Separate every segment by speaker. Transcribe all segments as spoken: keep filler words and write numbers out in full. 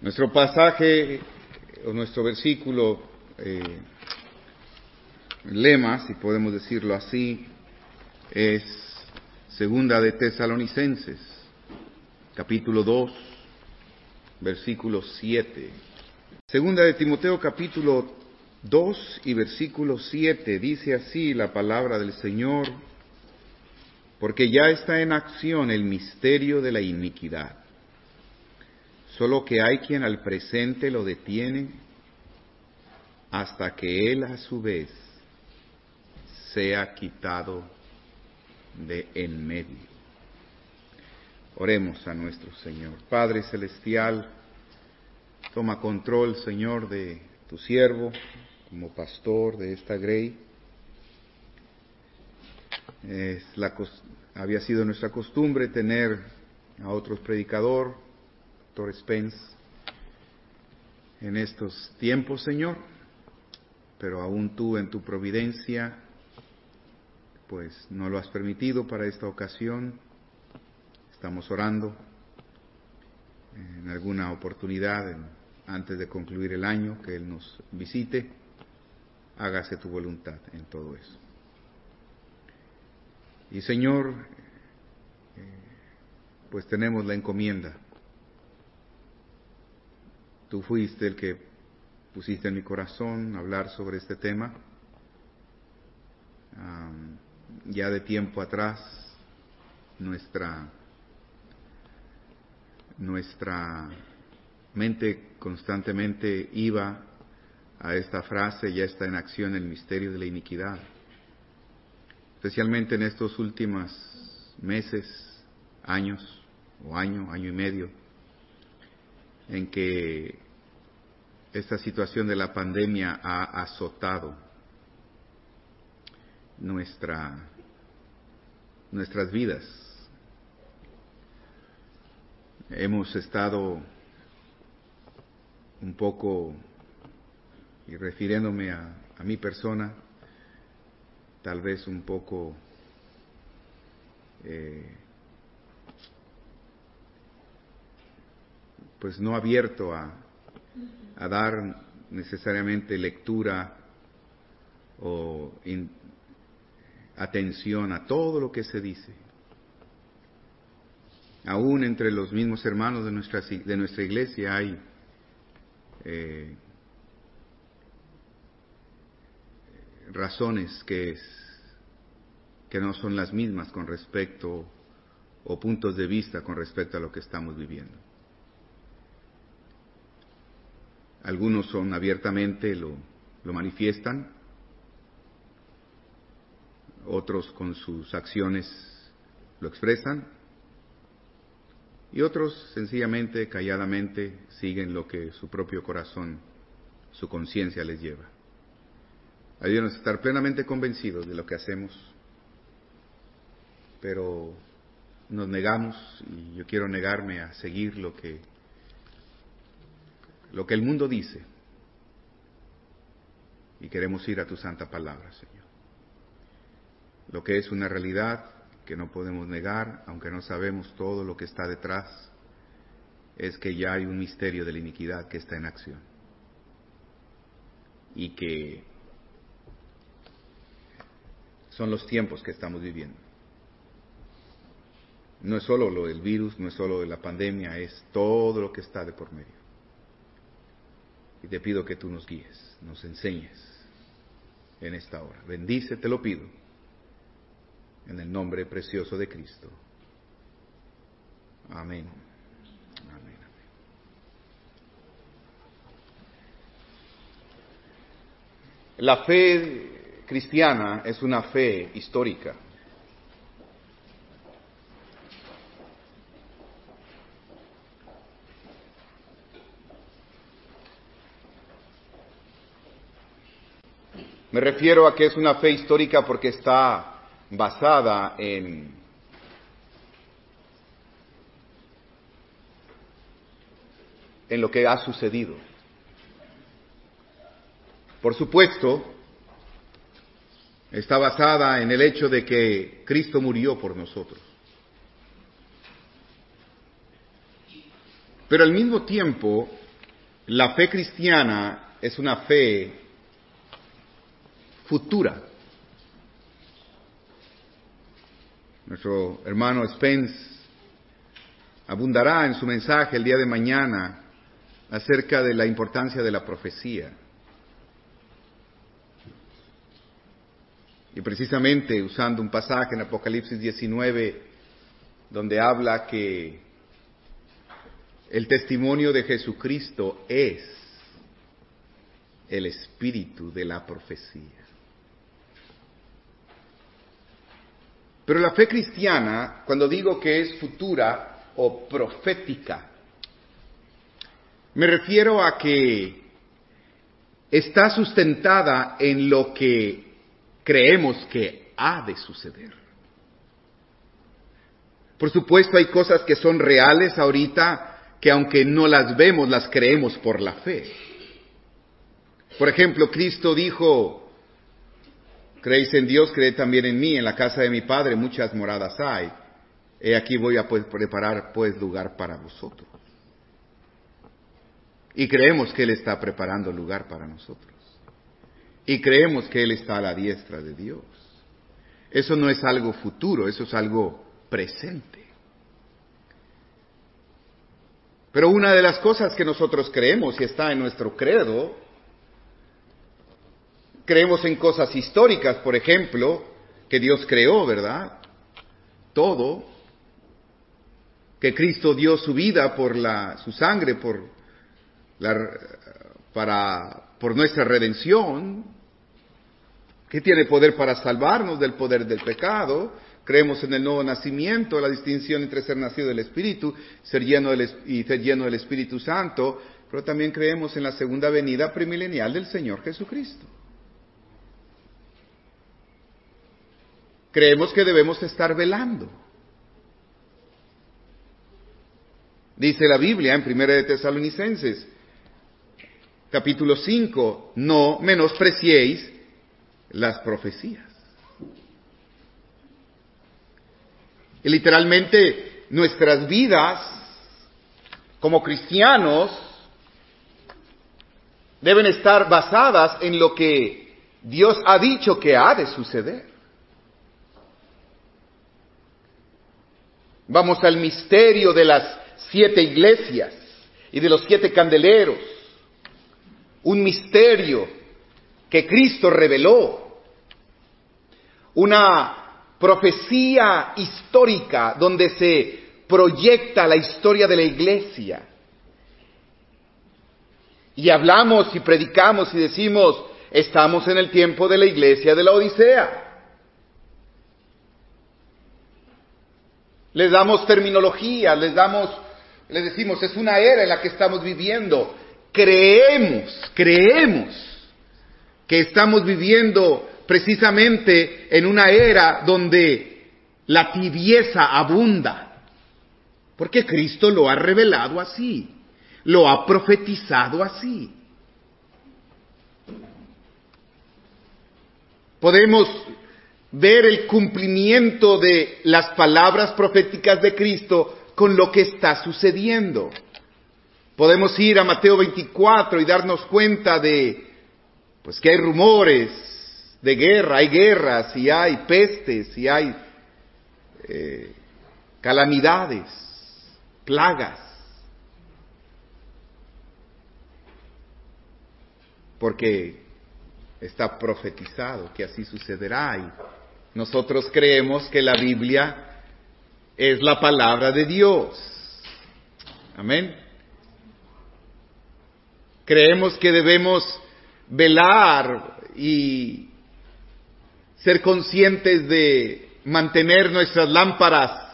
Speaker 1: Nuestro pasaje, o nuestro versículo, eh, lema, si podemos decirlo así, es Segunda de Tesalonicenses, capítulo dos, versículo siete. Segunda de Timoteo, capítulo dos y versículo siete, dice así la palabra del Señor: porque ya está en acción el misterio de la iniquidad, solo que hay quien al presente lo detiene hasta que él a su vez sea quitado de en medio. Oremos a nuestro Señor. Padre celestial, toma control, Señor, de tu siervo como pastor de esta grey. Es la, había sido nuestra costumbre tener a otro predicador, doctor Spence, en estos tiempos, Señor, pero aún tú en tu providencia pues no lo has permitido para esta ocasión. Estamos orando en alguna oportunidad en, antes de concluir el año, que Él nos visite. Hágase tu voluntad en todo eso. Y Señor, eh, pues tenemos la encomienda. Tú fuiste el que pusiste en mi corazón hablar sobre este tema. Um, ya de tiempo atrás, nuestra, nuestra mente constantemente iba a esta frase: ya está en acción el misterio de la iniquidad. Especialmente en estos últimos meses, años, o año, año y medio, en que esta situación de la pandemia ha azotado nuestra, nuestras vidas. Hemos estado un poco, y refiriéndome a, a mi persona, tal vez un poco eh, pues no abierto a, a dar necesariamente lectura o in, atención a todo lo que se dice. Aún entre los mismos hermanos de nuestra, de nuestra iglesia hay eh, razones que, que no son las mismas con respecto, o puntos de vista con respecto a lo que estamos viviendo. Algunos son abiertamente, lo, lo manifiestan, otros con sus acciones lo expresan, y otros sencillamente, calladamente, siguen lo que su propio corazón, su conciencia les lleva. Ayúdanos a estar plenamente convencidos de lo que hacemos, pero nos negamos, y yo quiero negarme a seguir lo que, lo que el mundo dice, y queremos ir a tu santa palabra, Señor. Lo que es una realidad que no podemos negar, aunque no sabemos todo lo que está detrás, es que ya hay un misterio de la iniquidad que está en acción, y que son los tiempos que estamos viviendo. No es solo lo del virus, no es solo de la pandemia, es todo lo que está de por medio. Y te pido que tú nos guíes, nos enseñes en esta hora. Bendice, te lo pido, en el nombre precioso de Cristo. Amén. Amén. La fe cristiana es una fe histórica. Me refiero a que es una fe histórica porque está basada en en lo que ha sucedido. Por supuesto, está basada en el hecho de que Cristo murió por nosotros. Pero al mismo tiempo la fe cristiana es una fe futura. Nuestro hermano Spence abundará en su mensaje el día de mañana acerca de la importancia de la profecía. Y precisamente usando un pasaje en Apocalipsis diecinueve, donde habla que el testimonio de Jesucristo es el espíritu de la profecía. Pero la fe cristiana, cuando digo que es futura o profética, me refiero a que está sustentada en lo que creemos que ha de suceder. Por supuesto, hay cosas que son reales ahorita, que aunque no las vemos, las creemos por la fe. Por ejemplo, Cristo dijo: creéis en Dios, creed también en mí, en la casa de mi Padre muchas moradas hay. He aquí voy a pues, preparar pues lugar para vosotros. Y creemos que Él está preparando lugar para nosotros. Y creemos que Él está a la diestra de Dios. Eso no es algo futuro, eso es algo presente. Pero una de las cosas que nosotros creemos y está en nuestro credo, creemos en cosas históricas, por ejemplo, que Dios creó, ¿verdad? Todo. Que Cristo dio su vida por la, su sangre, por la, para, por nuestra redención. Que tiene poder para salvarnos del poder del pecado. Creemos en el nuevo nacimiento, la distinción entre ser nacido del Espíritu, ser lleno del, y ser lleno del Espíritu Santo. Pero también creemos en la segunda venida premilenial del Señor Jesucristo. Creemos que debemos estar velando. Dice la Biblia en Primera de Tesalonicenses, capítulo cinco, no menospreciéis las profecías. Y literalmente nuestras vidas como cristianos deben estar basadas en lo que Dios ha dicho que ha de suceder. Vamos al misterio de las siete iglesias y de los siete candeleros. Un misterio que Cristo reveló. Una profecía histórica donde se proyecta la historia de la iglesia. Y hablamos y predicamos y decimos, estamos en el tiempo de la iglesia de la Odisea. Les damos terminología, les damos, les decimos, es una era en la que estamos viviendo. Creemos, creemos que estamos viviendo precisamente en una era donde la tibieza abunda. Porque Cristo lo ha revelado así, lo ha profetizado así. Podemos ver el cumplimiento de las palabras proféticas de Cristo con lo que está sucediendo. Podemos ir a Mateo veinticuatro y darnos cuenta de, pues, que hay rumores de guerra, hay guerras, y hay pestes, y hay eh, calamidades, plagas. Porque está profetizado que así sucederá, y nosotros creemos que la Biblia es la palabra de Dios. Amén. Creemos que debemos velar y ser conscientes de mantener nuestras lámparas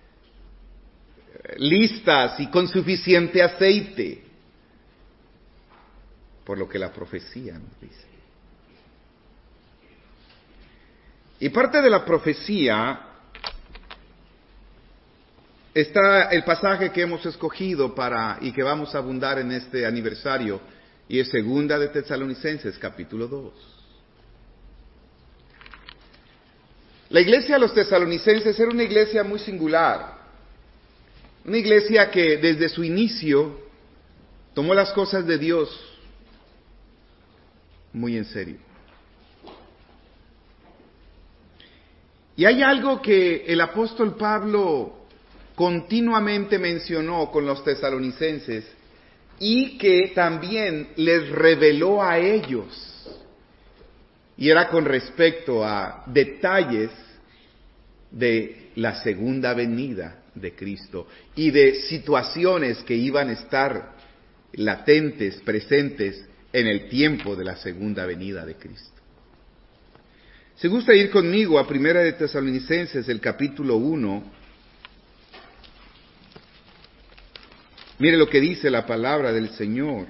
Speaker 1: listas y con suficiente aceite, por lo que la profecía nos dice. Y parte de la profecía está el pasaje que hemos escogido para y que vamos a abundar en este aniversario, y es Segunda de Tesalonicenses, capítulo dos. La iglesia de los tesalonicenses era una iglesia muy singular, una iglesia que desde su inicio tomó las cosas de Dios muy en serio. Y hay algo que el apóstol Pablo continuamente mencionó con los tesalonicenses y que también les reveló a ellos. Y era con respecto a detalles de la segunda venida de Cristo y de situaciones que iban a estar latentes, presentes en el tiempo de la segunda venida de Cristo. Si gusta ir conmigo a Primera de Tesalonicenses, el capítulo uno, mire lo que dice la palabra del Señor.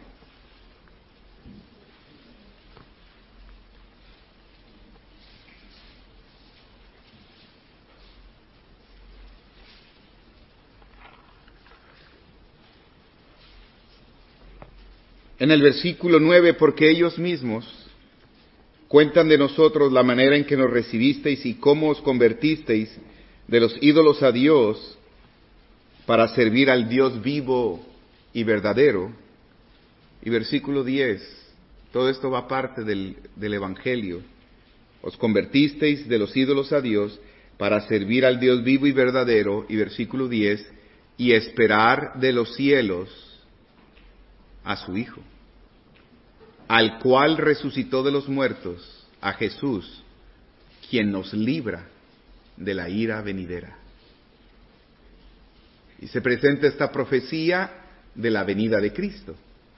Speaker 1: En el versículo nueve, porque ellos mismos cuentan de nosotros la manera en que nos recibisteis y cómo os convertisteis de los ídolos a Dios para servir al Dios vivo y verdadero. Y versículo diez, todo esto va parte del, del Evangelio. Os convertisteis de los ídolos a Dios para servir al Dios vivo y verdadero. Y versículo diez, y esperar de los cielos a su Hijo, al cual resucitó de los muertos, a Jesús, quien nos libra de la ira venidera. Y se presenta esta profecía de la venida de Cristo.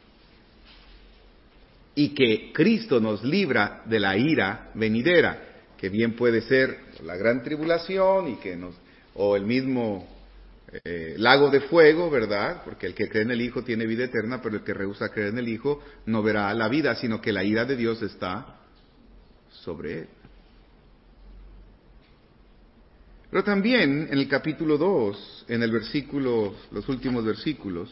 Speaker 1: Y que Cristo nos libra de la ira venidera, que bien puede ser la gran tribulación y que nos, o el mismo Eh, lago de fuego, ¿verdad? Porque el que cree en el Hijo tiene vida eterna, pero el que rehúsa creer en el Hijo no verá la vida, sino que la ira de Dios está sobre él. Pero también en el capítulo dos, en el versículo, los últimos versículos,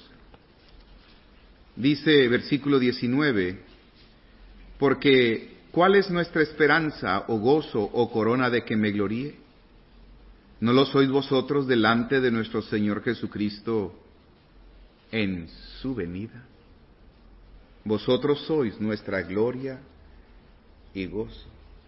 Speaker 1: dice versículo diecinueve, porque ¿cuál es nuestra esperanza o gozo o corona de que me gloríe? ¿No lo sois vosotros delante de nuestro Señor Jesucristo en su venida? Vosotros sois nuestra gloria y gozo.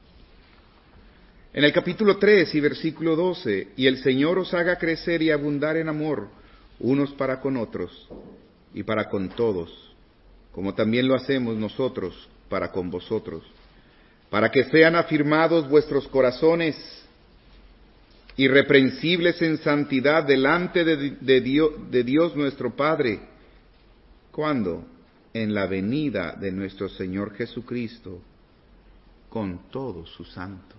Speaker 1: En el capítulo tres y versículo doce, y el Señor os haga crecer y abundar en amor unos para con otros y para con todos, como también lo hacemos nosotros para con vosotros, para que sean afirmados vuestros corazones irreprensibles en santidad delante de, de, Dios, de Dios nuestro Padre, cuando en la venida de nuestro Señor Jesucristo con todos sus santos.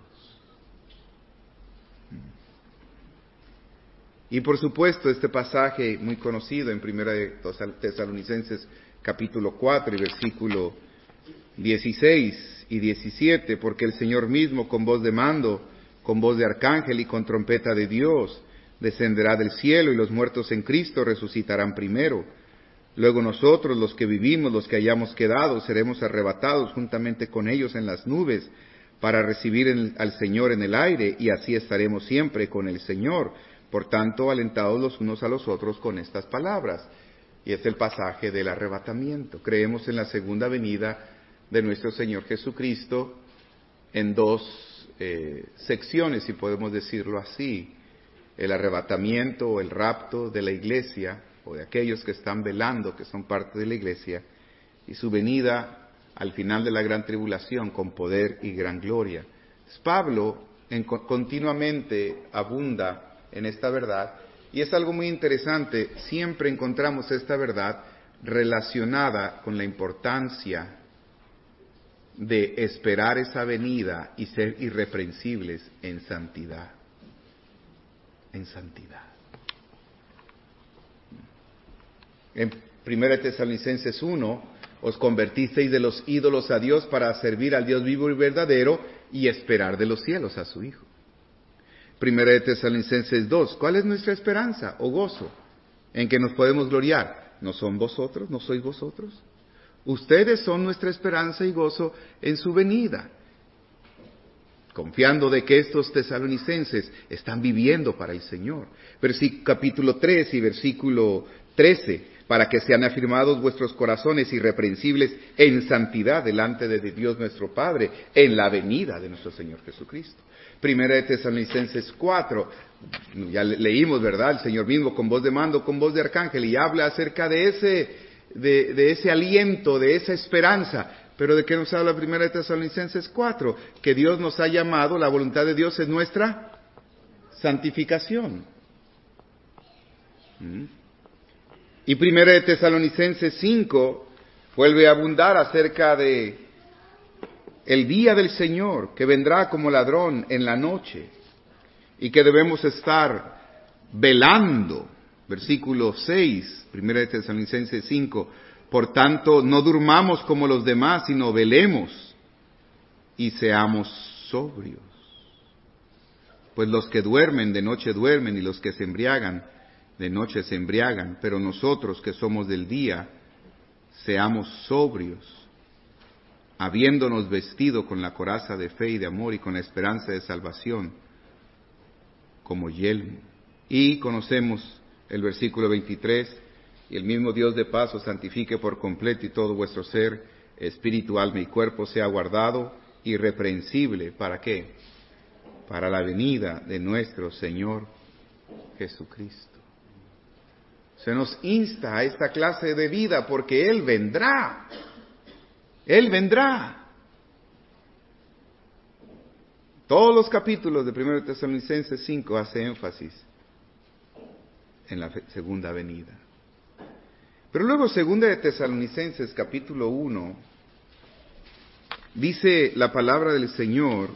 Speaker 1: Y por supuesto este pasaje muy conocido en Primera de Tesalonicenses capítulo cuatro y versículo dieciséis y diecisiete, porque el Señor mismo con voz de mando, con voz de arcángel y con trompeta de Dios, descenderá del cielo y los muertos en Cristo resucitarán primero. Luego nosotros, los que vivimos, los que hayamos quedado, seremos arrebatados juntamente con ellos en las nubes para recibir en, al Señor en el aire, y así estaremos siempre con el Señor. Por tanto, alentados los unos a los otros con estas palabras. Y es el pasaje del arrebatamiento. Creemos en la segunda venida de nuestro Señor Jesucristo en dos Eh, secciones, si podemos decirlo así: el arrebatamiento o el rapto de la iglesia, o de aquellos que están velando, que son parte de la iglesia, y su venida al final de la gran tribulación con poder y gran gloria. Pablo en, continuamente abunda en esta verdad, y es algo muy interesante, siempre encontramos esta verdad relacionada con la importancia de esperar esa venida y ser irreprensibles en santidad. En santidad. En Primera Tesalonicenses uno, os convertisteis de los ídolos a Dios para servir al Dios vivo y verdadero y esperar de los cielos a su Hijo. Primera de Tesalonicenses dos, ¿cuál es nuestra esperanza o gozo en que nos podemos gloriar? ¿No son vosotros? ¿No sois vosotros? Ustedes son nuestra esperanza y gozo en su venida, confiando de que estos tesalonicenses están viviendo para el Señor. Versículo, capítulo tres y versículo trece, para que sean afirmados vuestros corazones irreprensibles en santidad delante de Dios nuestro Padre, en la venida de nuestro Señor Jesucristo. Primera de Tesalonicenses cuatro, ya leímos, ¿verdad? El Señor mismo con voz de mando, con voz de arcángel, y habla acerca de ese, de, de ese aliento, de esa esperanza. Pero ¿de qué nos habla Primera de Tesalonicenses cuatro? Que Dios nos ha llamado, la voluntad de Dios es nuestra santificación. ¿Mm? Y Primera de Tesalonicenses cinco vuelve a abundar acerca de el día del Señor, que vendrá como ladrón en la noche, y que debemos estar velando. Versículo seis, Primera de Tesalonicenses cinco, por tanto, no durmamos como los demás, sino velemos y seamos sobrios. Pues los que duermen de noche duermen, y los que se embriagan de noche se embriagan, pero nosotros que somos del día, seamos sobrios, habiéndonos vestido con la coraza de fe y de amor y con la esperanza de salvación como yelmo. Y conocemos el versículo veintitrés, y el mismo Dios de paz os santifique por completo, y todo vuestro ser, espíritu, alma y cuerpo sea guardado irreprensible. ¿Para qué? Para la venida de nuestro Señor Jesucristo. Se nos insta a esta clase de vida porque Él vendrá. Él vendrá. Todos los capítulos de Primera de Tesalonicenses cinco hace énfasis en la segunda venida. Pero luego Segunda de Tesalonicenses capítulo uno dice la palabra del Señor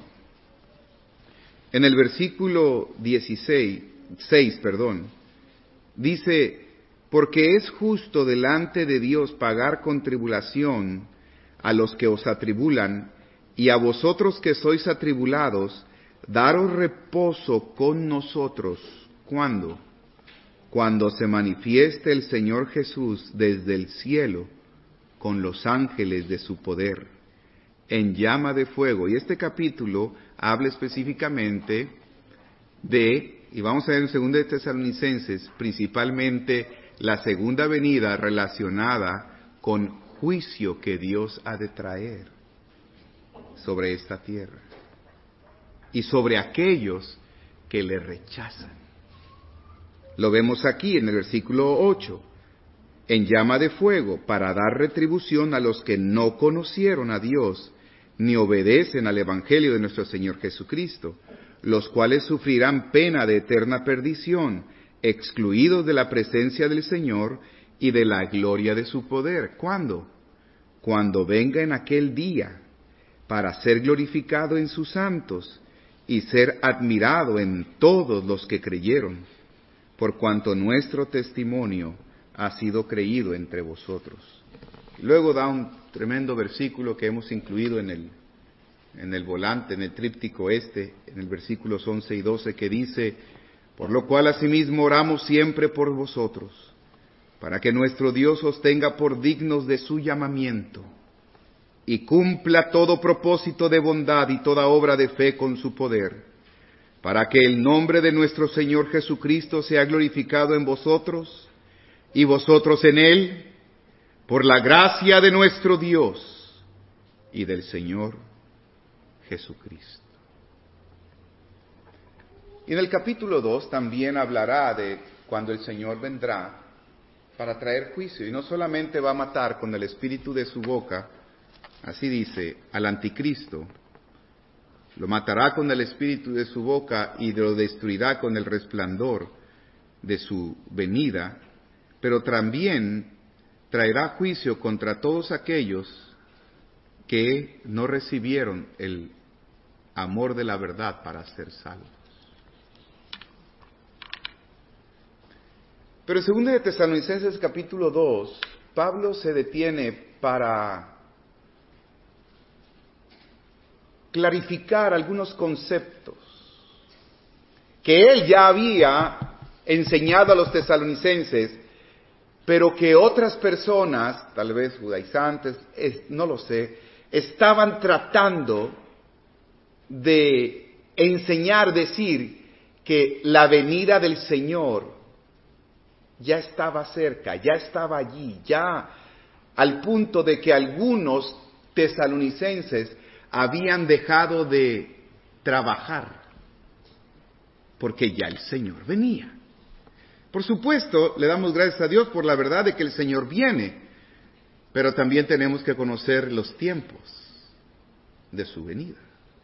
Speaker 1: en el versículo dieciséis, seis, perdón, dice: porque es justo delante de Dios pagar con tribulación a los que os atribulan, y a vosotros que sois atribulados, daros reposo con nosotros. ¿Cuándo? Cuando se manifieste el Señor Jesús desde el cielo con los ángeles de su poder, en llama de fuego. Y este capítulo habla específicamente de, y vamos a ver en Segunda de Tesalonicenses, principalmente la segunda venida relacionada con juicio que Dios ha de traer sobre esta tierra y sobre aquellos que le rechazan. Lo vemos aquí en el versículo ocho, en llama de fuego, para dar retribución a los que no conocieron a Dios, ni obedecen al Evangelio de nuestro Señor Jesucristo, los cuales sufrirán pena de eterna perdición, excluidos de la presencia del Señor y de la gloria de su poder. ¿Cuándo? Cuando venga en aquel día, para ser glorificado en sus santos y ser admirado en todos los que creyeron, por cuanto nuestro testimonio ha sido creído entre vosotros. Luego da un tremendo versículo que hemos incluido en el, en el volante, en el tríptico este, en el versículos once y doce, que dice: por lo cual asimismo oramos siempre por vosotros, para que nuestro Dios os tenga por dignos de su llamamiento, y cumpla todo propósito de bondad y toda obra de fe con su poder, para que el nombre de nuestro Señor Jesucristo sea glorificado en vosotros, y vosotros en Él, por la gracia de nuestro Dios y del Señor Jesucristo. Y en el capítulo dos también hablará de cuando el Señor vendrá para traer juicio, y no solamente va a matar con el espíritu de su boca, así dice, al anticristo, lo matará con el espíritu de su boca y lo destruirá con el resplandor de su venida, pero también traerá juicio contra todos aquellos que no recibieron el amor de la verdad para ser salvos. Pero en segunda de Tesalonicenses capítulo dos, Pablo se detiene para clarificar algunos conceptos que él ya había enseñado a los tesalonicenses, pero que otras personas, tal vez judaizantes, no lo sé, estaban tratando de enseñar, decir que la venida del Señor ya estaba cerca, ya estaba allí, ya al punto de que algunos tesalonicenses habían dejado de trabajar, porque ya el Señor venía. Por supuesto, le damos gracias a Dios por la verdad de que el Señor viene, pero también tenemos que conocer los tiempos de su venida.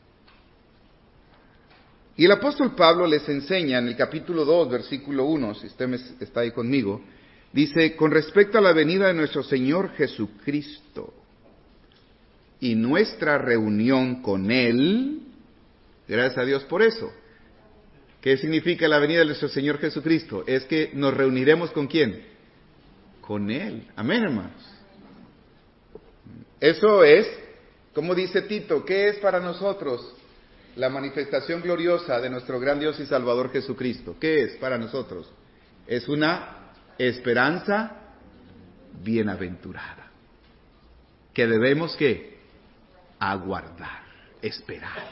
Speaker 1: Y el apóstol Pablo les enseña en el capítulo dos, versículo uno, si usted me está ahí conmigo, dice, con respecto a la venida de nuestro Señor Jesucristo y nuestra reunión con Él, gracias a Dios por eso. ¿Qué significa la venida de nuestro Señor Jesucristo? Es que nos reuniremos ¿con quién? Con Él. Amén, hermanos. Eso es, como dice Tito, ¿qué es para nosotros la manifestación gloriosa de nuestro gran Dios y Salvador Jesucristo? ¿Qué es para nosotros? Es una esperanza bienaventurada, que debemos ¿qué? Aguardar, esperar.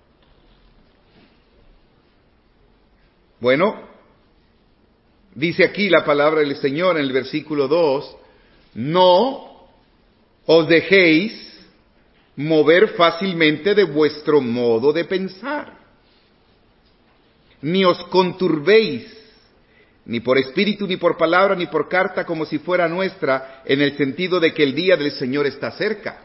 Speaker 1: Bueno, dice aquí la palabra del Señor en el versículo dos, no os dejéis mover fácilmente de vuestro modo de pensar, ni os conturbéis, ni por espíritu, ni por palabra, ni por carta, como si fuera nuestra, en el sentido de que el día del Señor está cerca.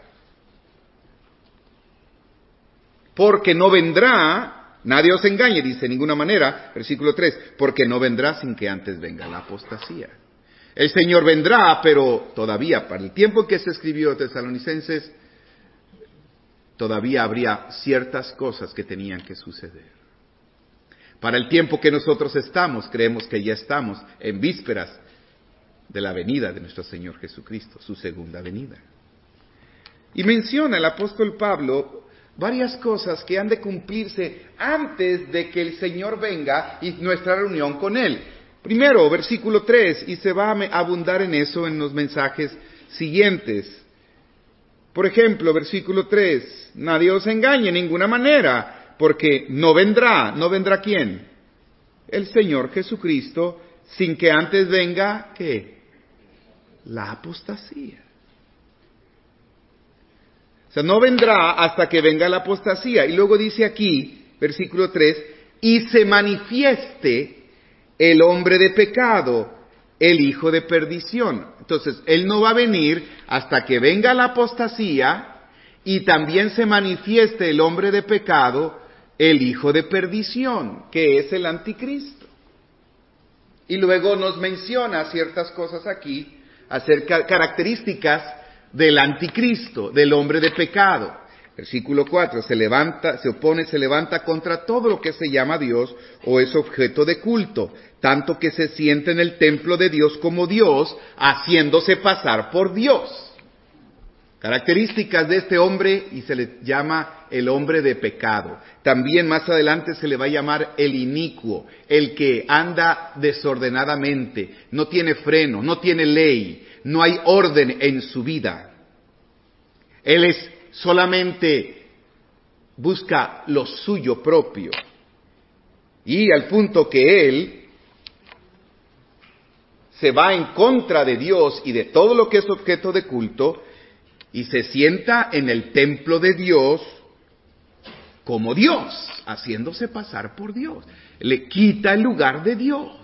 Speaker 1: Porque no vendrá, nadie os engañe, dice, de ninguna manera, versículo tres, porque no vendrá sin que antes venga la apostasía. El Señor vendrá, pero todavía, para el tiempo en que se escribió Tesalonicenses, todavía habría ciertas cosas que tenían que suceder. Para el tiempo que nosotros estamos, creemos que ya estamos en vísperas de la venida de nuestro Señor Jesucristo, su segunda venida. Y menciona el apóstol Pablo varias cosas que han de cumplirse antes de que el Señor venga y nuestra reunión con Él. Primero, versículo tres, y se va a abundar en eso en los mensajes siguientes. Por ejemplo, versículo tres, nadie os engañe en ninguna manera, porque no vendrá, ¿no vendrá quién? El Señor Jesucristo, sin que antes venga, ¿qué? La apostasía. O sea, no vendrá hasta que venga la apostasía. Y luego dice aquí, versículo tres, y se manifieste el hombre de pecado, el hijo de perdición. Entonces, Él no va a venir hasta que venga la apostasía y también se manifieste el hombre de pecado, el hijo de perdición, que es el anticristo. Y luego nos menciona ciertas cosas aquí, acerca características del anticristo, del hombre de pecado. Versículo cuatro, se levanta, se opone, se levanta contra todo lo que se llama Dios o es objeto de culto, tanto que se siente en el templo de Dios como Dios, haciéndose pasar por Dios. Características de este hombre, y se le llama el hombre de pecado. También más adelante se le va a llamar el inicuo, el que anda desordenadamente, no tiene freno, no tiene ley, no hay orden en su vida. Él es solamente busca lo suyo propio. Y al punto que él se va en contra de Dios y de todo lo que es objeto de culto y se sienta en el templo de Dios como Dios, haciéndose pasar por Dios. Le quita el lugar de Dios.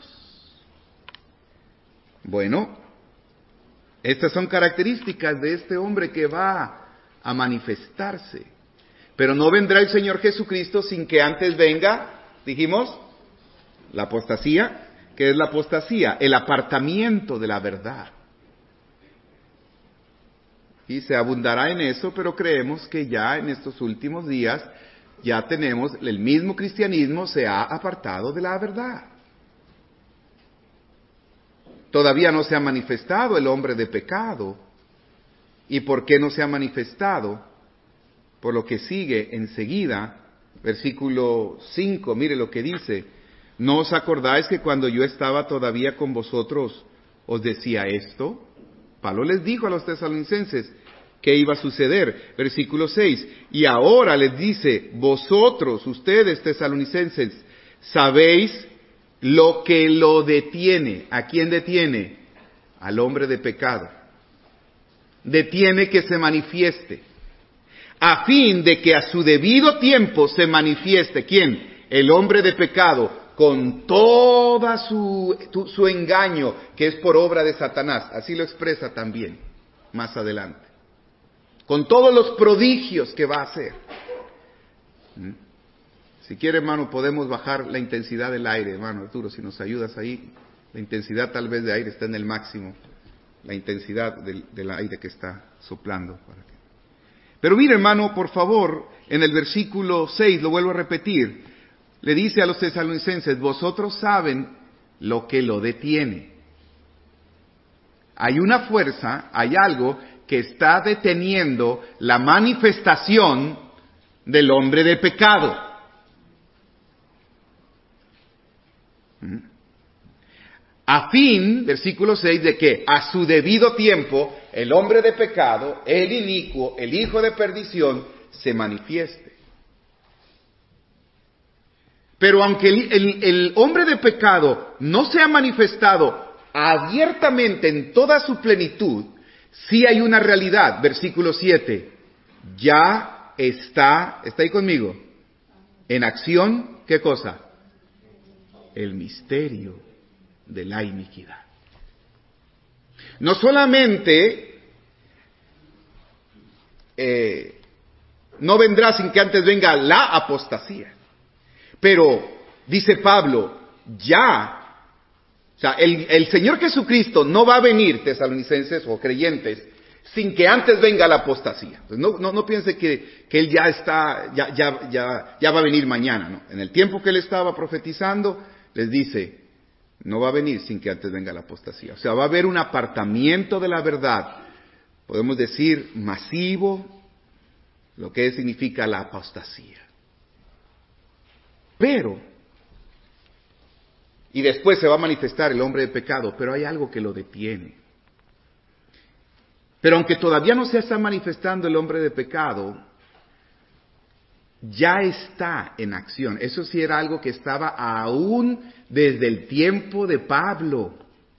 Speaker 1: Bueno, estas son características de este hombre que va a manifestarse. Pero no vendrá el Señor Jesucristo sin que antes venga, dijimos, la apostasía. ¿Qué es la apostasía? El apartamiento de la verdad. Y se abundará en eso, pero creemos que ya en estos últimos días ya tenemos, el mismo cristianismo se ha apartado de la verdad. Todavía no se ha manifestado el hombre de pecado. ¿Y por qué no se ha manifestado? Por lo que sigue enseguida, versículo cinco, mire lo que dice. ¿No os acordáis que cuando yo estaba todavía con vosotros os decía esto? Pablo les dijo a los tesalonicenses que iba a suceder. Versículo seis, y ahora les dice, vosotros, ustedes tesalonicenses, sabéis lo que lo detiene. ¿A quién detiene? Al hombre de pecado. Detiene que se manifieste, a fin de que a su debido tiempo se manifieste. ¿Quién? El hombre de pecado, con toda su, tu, su engaño, que es por obra de Satanás. Así lo expresa también más adelante. Con todos los prodigios que va a hacer. ¿Mm? Si quiere, hermano, podemos bajar la intensidad del aire, hermano Arturo, si nos ayudas ahí. La intensidad tal vez de aire está en el máximo. La intensidad del, del aire que está soplando. Para que... Pero mire, hermano, por favor, en el versículo seis, lo vuelvo a repetir, le dice a los tesalonicenses, vosotros saben lo que lo detiene. Hay una fuerza, hay algo que está deteniendo la manifestación del hombre de pecado. ¿Mm? A fin, versículo seis, de que a su debido tiempo el hombre de pecado, el inicuo, el hijo de perdición, se manifieste. Pero aunque el, el, el hombre de pecado no se ha manifestado abiertamente en toda su plenitud, sí hay una realidad. Versículo siete, ya está, ¿está ahí conmigo? En acción, ¿qué cosa? El misterio de la iniquidad. No solamente eh, no vendrá sin que antes venga la apostasía, pero dice Pablo, ya, o sea, el, el Señor Jesucristo no va a venir, tesalonicenses o creyentes, sin que antes venga la apostasía. Entonces, no, no, no piense que, que Él ya está, ya, ya, ya, ya va a venir mañana, ¿no? En el tiempo que Él estaba profetizando, les dice, no va a venir sin que antes venga la apostasía. O sea, va a haber un apartamiento de la verdad, podemos decir masivo, lo que significa la apostasía. Pero, y después se va a manifestar el hombre de pecado, pero hay algo que lo detiene. Pero aunque todavía no se está manifestando el hombre de pecado, ya está en acción. Eso sí era algo que estaba aún desde el tiempo de Pablo.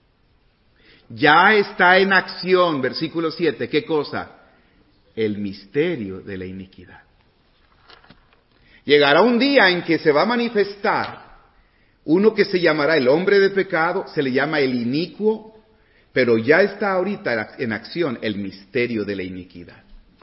Speaker 1: Ya está en acción, versículo siete, ¿qué cosa? El misterio de la iniquidad. Llegará un día en que se va a manifestar uno que se llamará el hombre de pecado, se le llama el inicuo, pero ya está ahorita en acción el misterio de la iniquidad.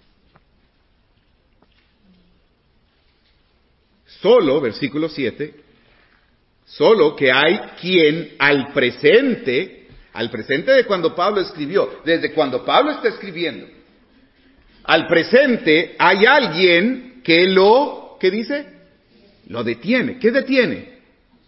Speaker 1: Solo, versículo siete, solo que hay quien al presente, al presente de cuando Pablo escribió, desde cuando Pablo está escribiendo, al presente hay alguien que lo, ¿qué dice? Lo detiene. ¿Qué detiene?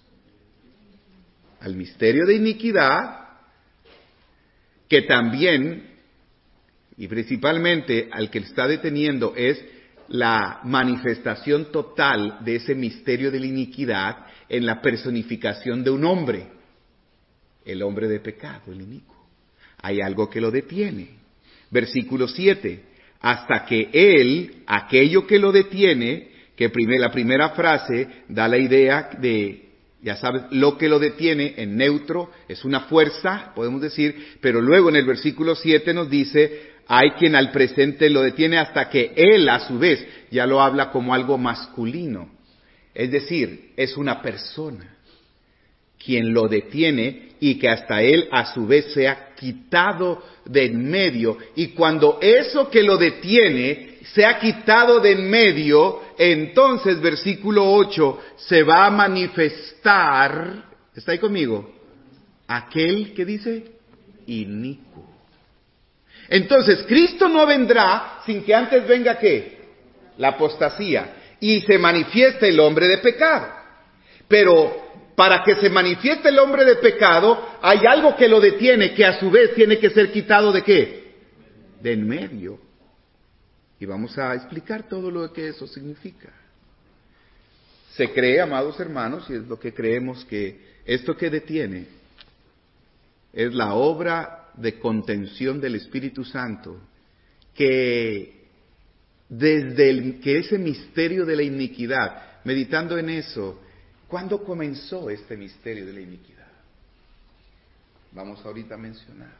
Speaker 1: Al misterio de iniquidad, que también, y principalmente al que está deteniendo es la manifestación total de ese misterio de la iniquidad en la personificación de un hombre, el hombre de pecado, el inicuo. Hay algo que lo detiene. Versículo siete, hasta que él, aquello que lo detiene, que primer, la primera frase da la idea de, ya sabes, lo que lo detiene en neutro, es una fuerza, podemos decir, pero luego en el versículo siete nos dice, hay quien al presente lo detiene hasta que él a su vez ya lo habla como algo masculino. Es decir, es una persona quien lo detiene y que hasta él a su vez sea quitado de en medio. Y cuando eso que lo detiene sea quitado de en medio, entonces versículo ocho, se va a manifestar, ¿está ahí conmigo? Aquel que dice inicuo. Entonces, Cristo no vendrá sin que antes venga, ¿qué? La apostasía. Y se manifieste el hombre de pecado. Pero para que se manifieste el hombre de pecado, hay algo que lo detiene, que a su vez tiene que ser quitado ¿de qué? De en medio. Y vamos a explicar todo lo que eso significa. Se cree, amados hermanos, y es lo que creemos, que esto que detiene es la obra de contención del Espíritu Santo, que desde el, que ese misterio de la iniquidad, meditando en eso, ¿Cuándo comenzó este misterio de la iniquidad? Vamos ahorita a mencionar.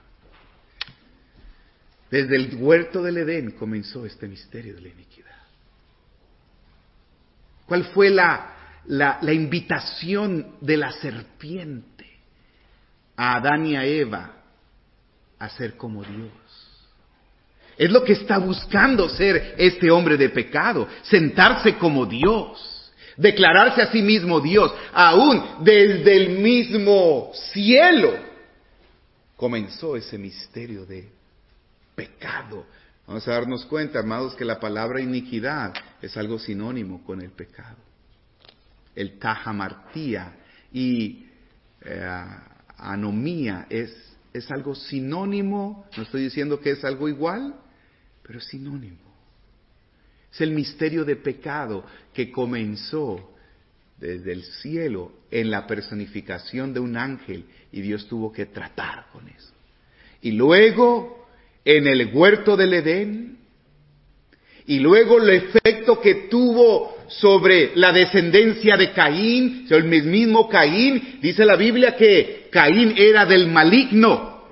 Speaker 1: Desde el huerto del Edén comenzó este misterio de la iniquidad. ¿Cuál fue la, la, la invitación de la serpiente a Adán y a Eva a ser como Dios? Es lo que está buscando ser este hombre de pecado, sentarse como Dios, declararse a sí mismo Dios, aún desde el mismo cielo comenzó ese misterio de pecado. Vamos a darnos cuenta, amados, que la palabra iniquidad es algo sinónimo con el pecado. El tahamartía y eh, anomía es, es algo sinónimo. No estoy diciendo que es algo igual, pero es sinónimo. Es el misterio de pecado que comenzó desde el cielo en la personificación de un ángel y Dios tuvo que tratar con eso. Y luego en el huerto del Edén, y luego el efecto que tuvo sobre la descendencia de Caín, el mismo Caín, dice la Biblia que Caín era del maligno.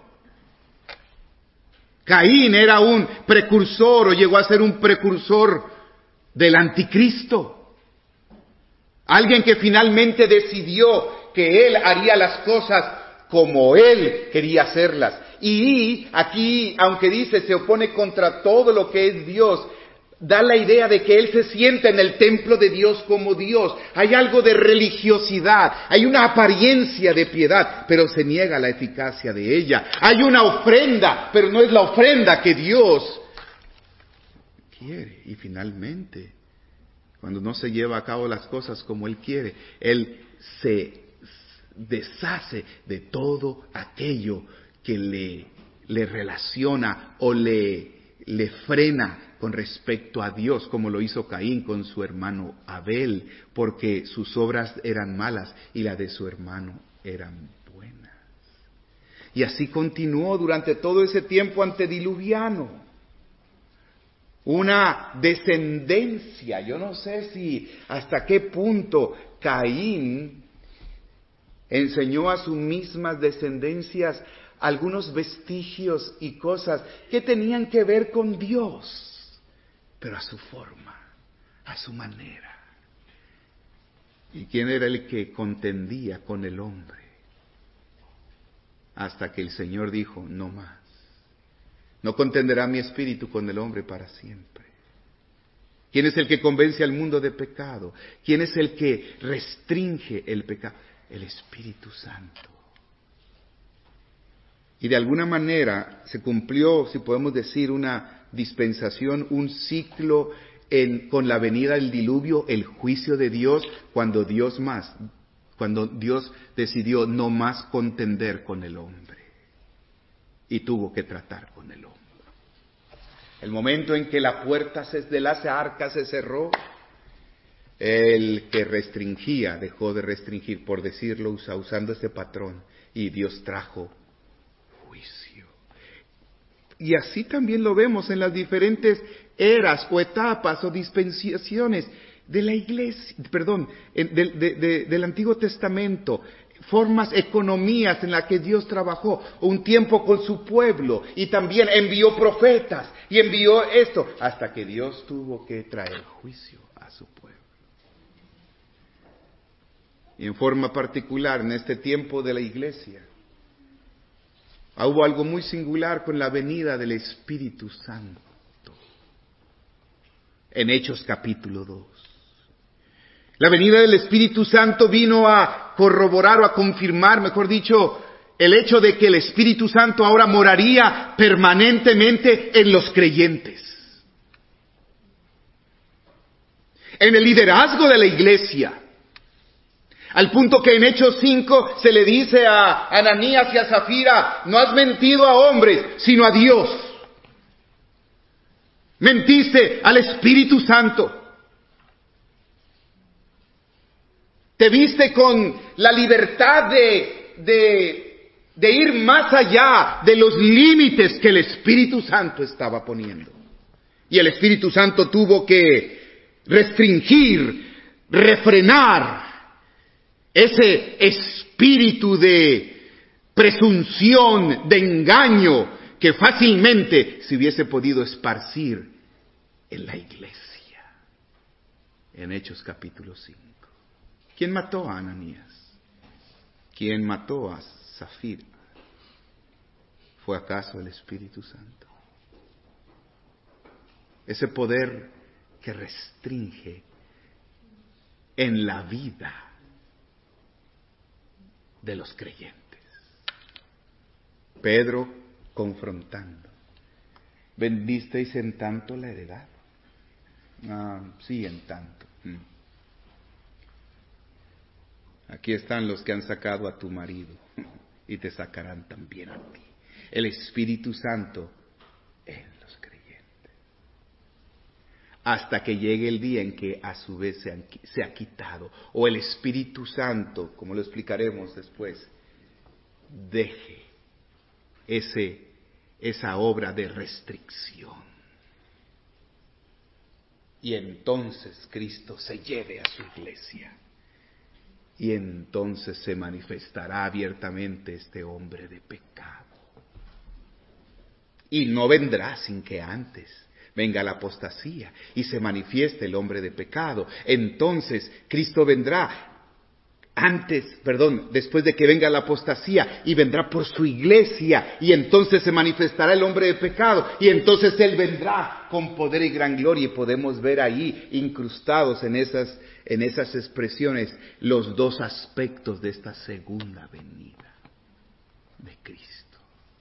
Speaker 1: Caín era un precursor o llegó a ser un precursor del anticristo. Alguien que finalmente decidió que él haría las cosas como él quería hacerlas. Y aquí, aunque dice se opone contra todo lo que es Dios, da la idea de que él se sienta en el templo de Dios como Dios. Hay algo de religiosidad, hay una apariencia de piedad, pero se niega la eficacia de ella. Hay una ofrenda, pero no es la ofrenda que Dios quiere. Y finalmente, cuando no se lleva a cabo las cosas como Él quiere, Él se deshace de todo aquello que le, le relaciona o le, le frena con respecto a Dios, como lo hizo Caín con su hermano Abel, porque sus obras eran malas y las de su hermano eran buenas. Y así continuó durante todo ese tiempo antediluviano. Una descendencia, yo no sé si hasta qué punto Caín enseñó a sus mismas descendencias algunos vestigios y cosas que tenían que ver con Dios, pero a su forma, a su manera. ¿Y quién era el que contendía con el hombre? Hasta que el Señor dijo, no más. No contenderá mi espíritu con el hombre para siempre. ¿Quién es el que convence al mundo de pecado? ¿Quién es el que restringe el pecado? El Espíritu Santo. Y de alguna manera se cumplió, si podemos decir, una dispensación, un ciclo en, con la venida del diluvio, el juicio de Dios, cuando Dios más, cuando Dios decidió no más contender con el hombre y tuvo que tratar con el hombre. El momento en que la puerta de la arca se cerró, el que restringía dejó de restringir, por decirlo, usando ese patrón, y Dios trajo juicio. Y así también lo vemos en las diferentes eras o etapas o dispensaciones de la iglesia, perdón, de, de, de, del Antiguo Testamento, formas, economías en las que Dios trabajó, un tiempo con su pueblo, y también envió profetas, y envió esto, hasta que Dios tuvo que traer juicio a su pueblo. Y en forma particular, en este tiempo de la iglesia, hubo algo muy singular con la venida del Espíritu Santo. En Hechos capítulo dos. La venida del Espíritu Santo vino a corroborar o a confirmar, mejor dicho, el hecho de que el Espíritu Santo ahora moraría permanentemente en los creyentes. En el liderazgo de la iglesia. Al punto que en Hechos cinco se le dice a Ananías y a Zafira, no has mentido a hombres, sino a Dios. Mentiste al Espíritu Santo. Te viste con la libertad de, de, de ir más allá de los límites que el Espíritu Santo estaba poniendo. Y el Espíritu Santo tuvo que restringir, refrenar ese espíritu de presunción, de engaño, que fácilmente se hubiese podido esparcir en la iglesia. En Hechos capítulo cinco. ¿Quién mató a Ananías? ¿Quién mató a Zafira? ¿Fue acaso el Espíritu Santo? Ese poder que restringe en la vida de los creyentes. Pedro confrontando. ¿Vendisteis en tanto la heredad? Ah, sí, en tanto. Mm. Aquí están los que han sacado a tu marido y te sacarán también a ti. El Espíritu Santo en los creyentes. Hasta que llegue el día en que a su vez se, han, se ha quitado, o el Espíritu Santo, como lo explicaremos después, deje ese, esa obra de restricción. Y entonces Cristo se lleve a su iglesia. Y entonces se manifestará abiertamente este hombre de pecado. Y no vendrá sin que antes venga la apostasía y se manifieste el hombre de pecado. Entonces Cristo vendrá antes, perdón, después de que venga la apostasía, y vendrá por su iglesia, y entonces se manifestará el hombre de pecado, y entonces Él vendrá con poder y gran gloria, y podemos ver ahí incrustados en esas, en esas expresiones los dos aspectos de esta segunda venida de Cristo.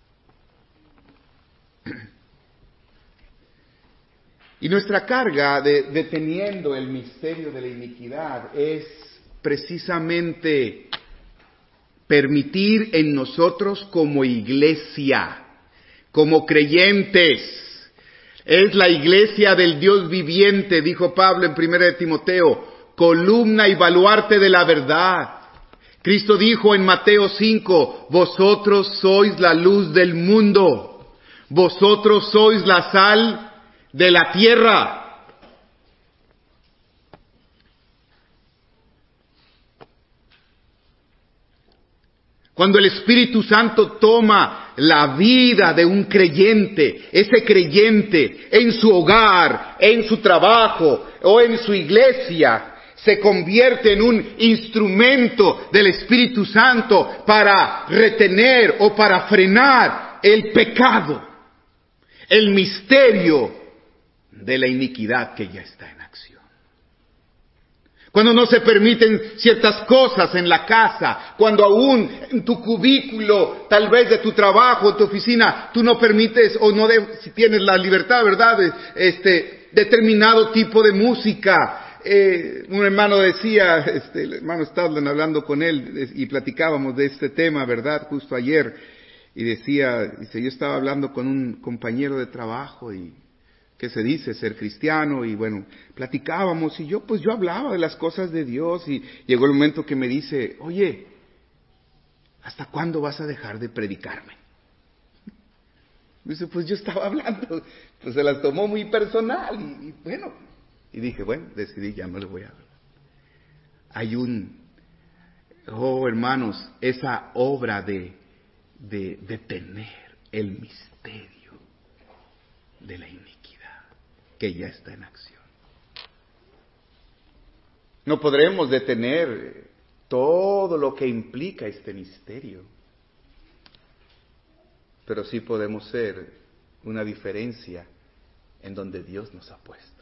Speaker 1: Y nuestra carga de deteniendo el misterio de la iniquidad es precisamente permitir en nosotros como iglesia, como creyentes, es la iglesia del Dios viviente, dijo Pablo en primera de Timoteo, columna y baluarte de la verdad. Cristo dijo en Mateo cinco, vosotros sois la luz del mundo, vosotros sois la sal de la tierra. Cuando el Espíritu Santo toma la vida de un creyente, ese creyente en su hogar, en su trabajo o en su iglesia, se convierte en un instrumento del Espíritu Santo para retener o para frenar el pecado, el misterio de la iniquidad que ya está en acción. Cuando no se permiten ciertas cosas en la casa, cuando aún en tu cubículo, tal vez de tu trabajo, tu oficina, tú no permites o no de, si tienes la libertad, ¿verdad? Este determinado tipo de música. Eh, un hermano decía, este, el hermano Stadlen, hablando con él y platicábamos de este tema, ¿verdad? Justo ayer, y decía, dice, yo estaba hablando con un compañero de trabajo y que se dice ser cristiano, y bueno, platicábamos, y yo pues yo hablaba de las cosas de Dios, y llegó el momento que me dice, oye, ¿hasta cuándo vas a dejar de predicarme? Dice, pues yo estaba hablando, pues se las tomó muy personal, y, y bueno, y dije, bueno, decidí, ya no le voy a hablar. Hay un, oh hermanos, esa obra de, de, de tener el misterio de la iniquidad que ya está en acción. No podremos detener todo lo que implica este misterio, pero sí podemos ser una diferencia en donde Dios nos ha puesto.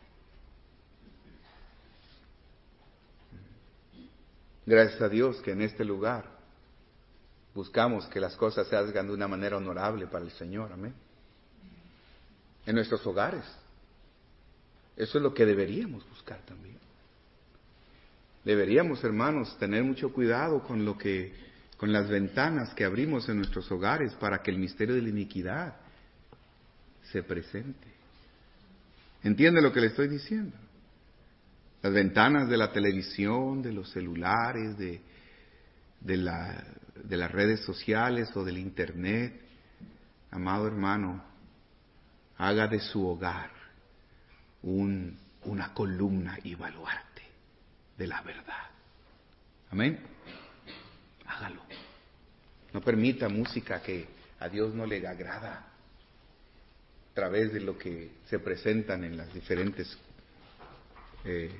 Speaker 1: Gracias a Dios que en este lugar buscamos que las cosas se hagan de una manera honorable para el Señor, amén. En nuestros hogares. Eso es lo que deberíamos buscar también. Deberíamos, hermanos, tener mucho cuidado con lo que, con las ventanas que abrimos en nuestros hogares para que el misterio de la iniquidad se presente. ¿Entiende lo que le estoy diciendo? Las ventanas de la televisión, de los celulares, de, de, la, de las redes sociales o del internet. Amado hermano, haga de su hogar un, una columna y baluarte de la verdad. Amén. Hágalo. No permita música que a Dios no le agrada a través de lo que se presentan en las diferentes eh,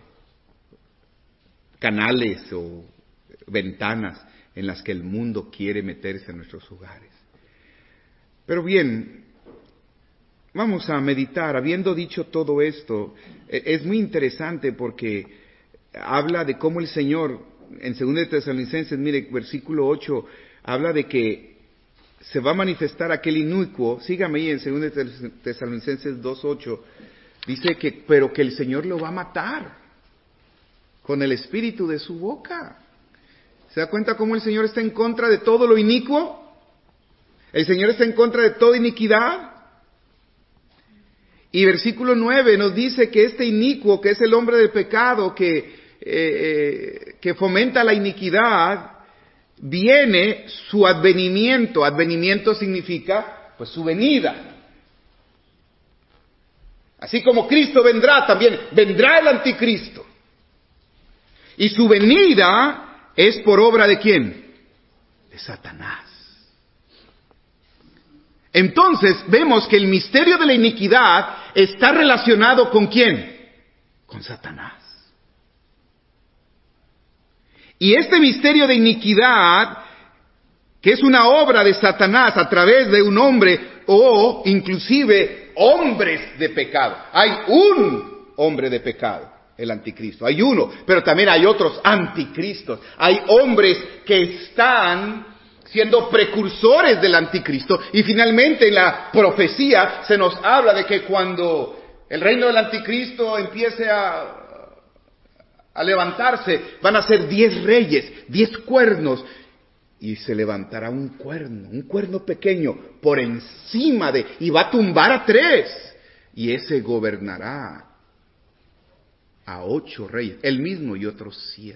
Speaker 1: canales o ventanas en las que el mundo quiere meterse en nuestros hogares. Pero bien, vamos a meditar. Habiendo dicho todo esto, es muy interesante porque habla de cómo el Señor, en segunda de Tesalonicenses, mire, versículo ocho, habla de que se va a manifestar aquel inicuo. Sígame ahí en segunda de Tesalonicenses dos ocho, dice que, pero que el Señor lo va a matar con el espíritu de su boca. ¿Se da cuenta cómo el Señor está en contra de todo lo inicuo? El Señor está en contra de toda iniquidad. Y versículo nueve nos dice que este inicuo, que es el hombre del pecado, que, eh, eh, que fomenta la iniquidad, viene su advenimiento. Advenimiento significa, pues, su venida. Así como Cristo vendrá, también vendrá el anticristo. Y su venida es por obra ¿de quién? De Satanás. Entonces vemos que el misterio de la iniquidad está relacionado ¿con quién? Con Satanás. Y este misterio de iniquidad, que es una obra de Satanás a través de un hombre o inclusive hombres de pecado. Hay un hombre de pecado, el anticristo. Hay uno, pero también hay otros anticristos. Hay hombres que están siendo precursores del anticristo. Y finalmente en la profecía se nos habla de que cuando el reino del anticristo empiece a, a levantarse, van a ser diez reyes, diez cuernos, y se levantará un cuerno, un cuerno pequeño por encima de, y va a tumbar a tres, y ese gobernará a ocho reyes, él mismo y otros siete.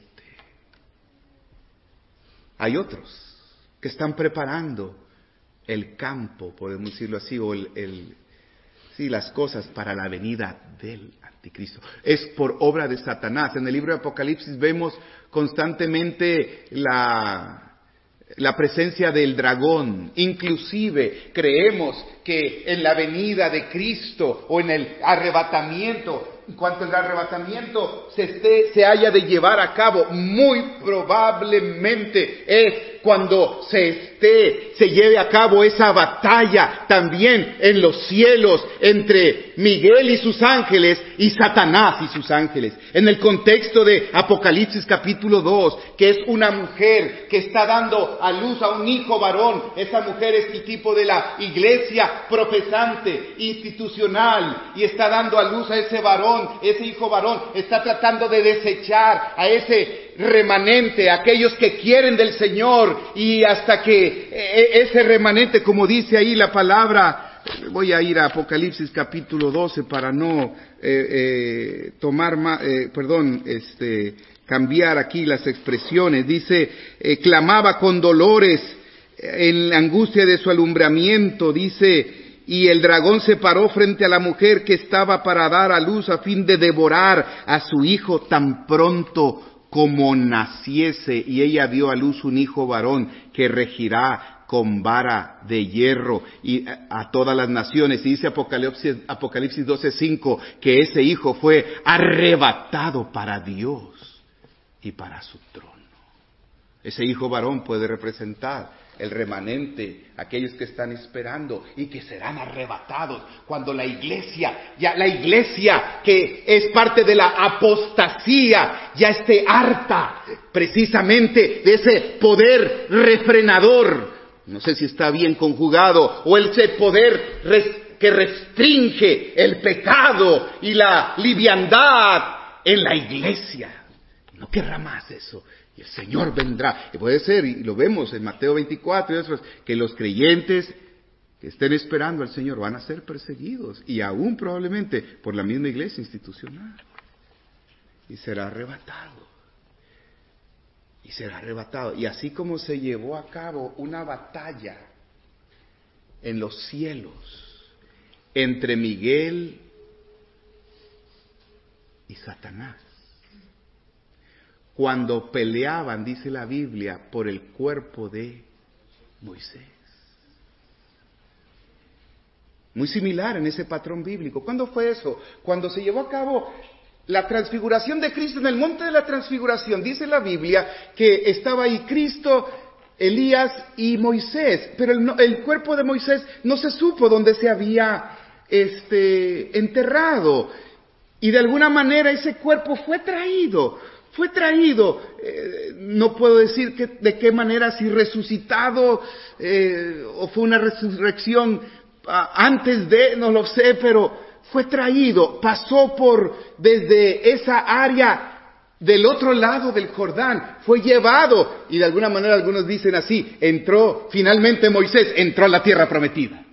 Speaker 1: Hay otros que están preparando el campo, podemos decirlo así, o el, el, sí, las cosas para la venida del anticristo. Es por obra de Satanás. En el libro de Apocalipsis vemos constantemente la, la presencia del dragón. Inclusive creemos que en la venida de Cristo o en el arrebatamiento, en cuanto el arrebatamiento se, esté, se haya de llevar a cabo, muy probablemente es cuando se esté, se lleve a cabo esa batalla también en los cielos entre Miguel y sus ángeles y Satanás y sus ángeles. En el contexto de Apocalipsis capítulo dos, que es una mujer que está dando a luz a un hijo varón. Esa mujer es el tipo de la iglesia profesante, institucional, y está dando a luz a ese varón. Ese hijo varón está tratando de desechar a ese remanente, aquellos que quieren del Señor, y hasta que ese remanente, como dice ahí la palabra, voy a ir a Apocalipsis capítulo doce para no eh, eh, tomar más, eh, perdón, este, cambiar aquí las expresiones. Dice, eh, clamaba con dolores en la angustia de su alumbramiento, dice, y el dragón se paró frente a la mujer que estaba para dar a luz a fin de devorar a su hijo tan pronto como naciese, y ella dio a luz un hijo varón que regirá con vara de hierro y a, a todas las naciones. Y dice Apocalipsis, Apocalipsis doce cinco que ese hijo fue arrebatado para Dios y para su trono. Ese hijo varón puede representar el remanente, aquellos que están esperando y que serán arrebatados cuando la iglesia, ya la iglesia que es parte de la apostasía, ya esté harta precisamente de ese poder refrenador. No sé si está bien conjugado, o ese poder res, que restringe el pecado y la liviandad en la iglesia. No querrá más eso. Y el Señor vendrá. Y puede ser, y lo vemos en Mateo veinticuatro y otros, que los creyentes que estén esperando al Señor van a ser perseguidos. Y aún probablemente por la misma iglesia institucional. Y será arrebatado. Y será arrebatado. Y así como se llevó a cabo una batalla en los cielos entre Miguel y Satanás, cuando peleaban, dice la Biblia, por el cuerpo de Moisés. Muy similar en ese patrón bíblico. ¿Cuándo fue eso? Cuando se llevó a cabo la transfiguración de Cristo en el monte de la transfiguración. Dice la Biblia que estaba ahí Cristo, Elías y Moisés, pero el, el cuerpo de Moisés no se supo dónde se había este, enterrado. Y de alguna manera ese cuerpo fue traído, fue traído, eh, no puedo decir que, de qué manera, si resucitado eh, o fue una resurrección ah, antes de, no lo sé, pero fue traído, pasó por desde esa área del otro lado del Jordán, fue llevado y de alguna manera algunos dicen así, entró, finalmente Moisés entró a la tierra prometida.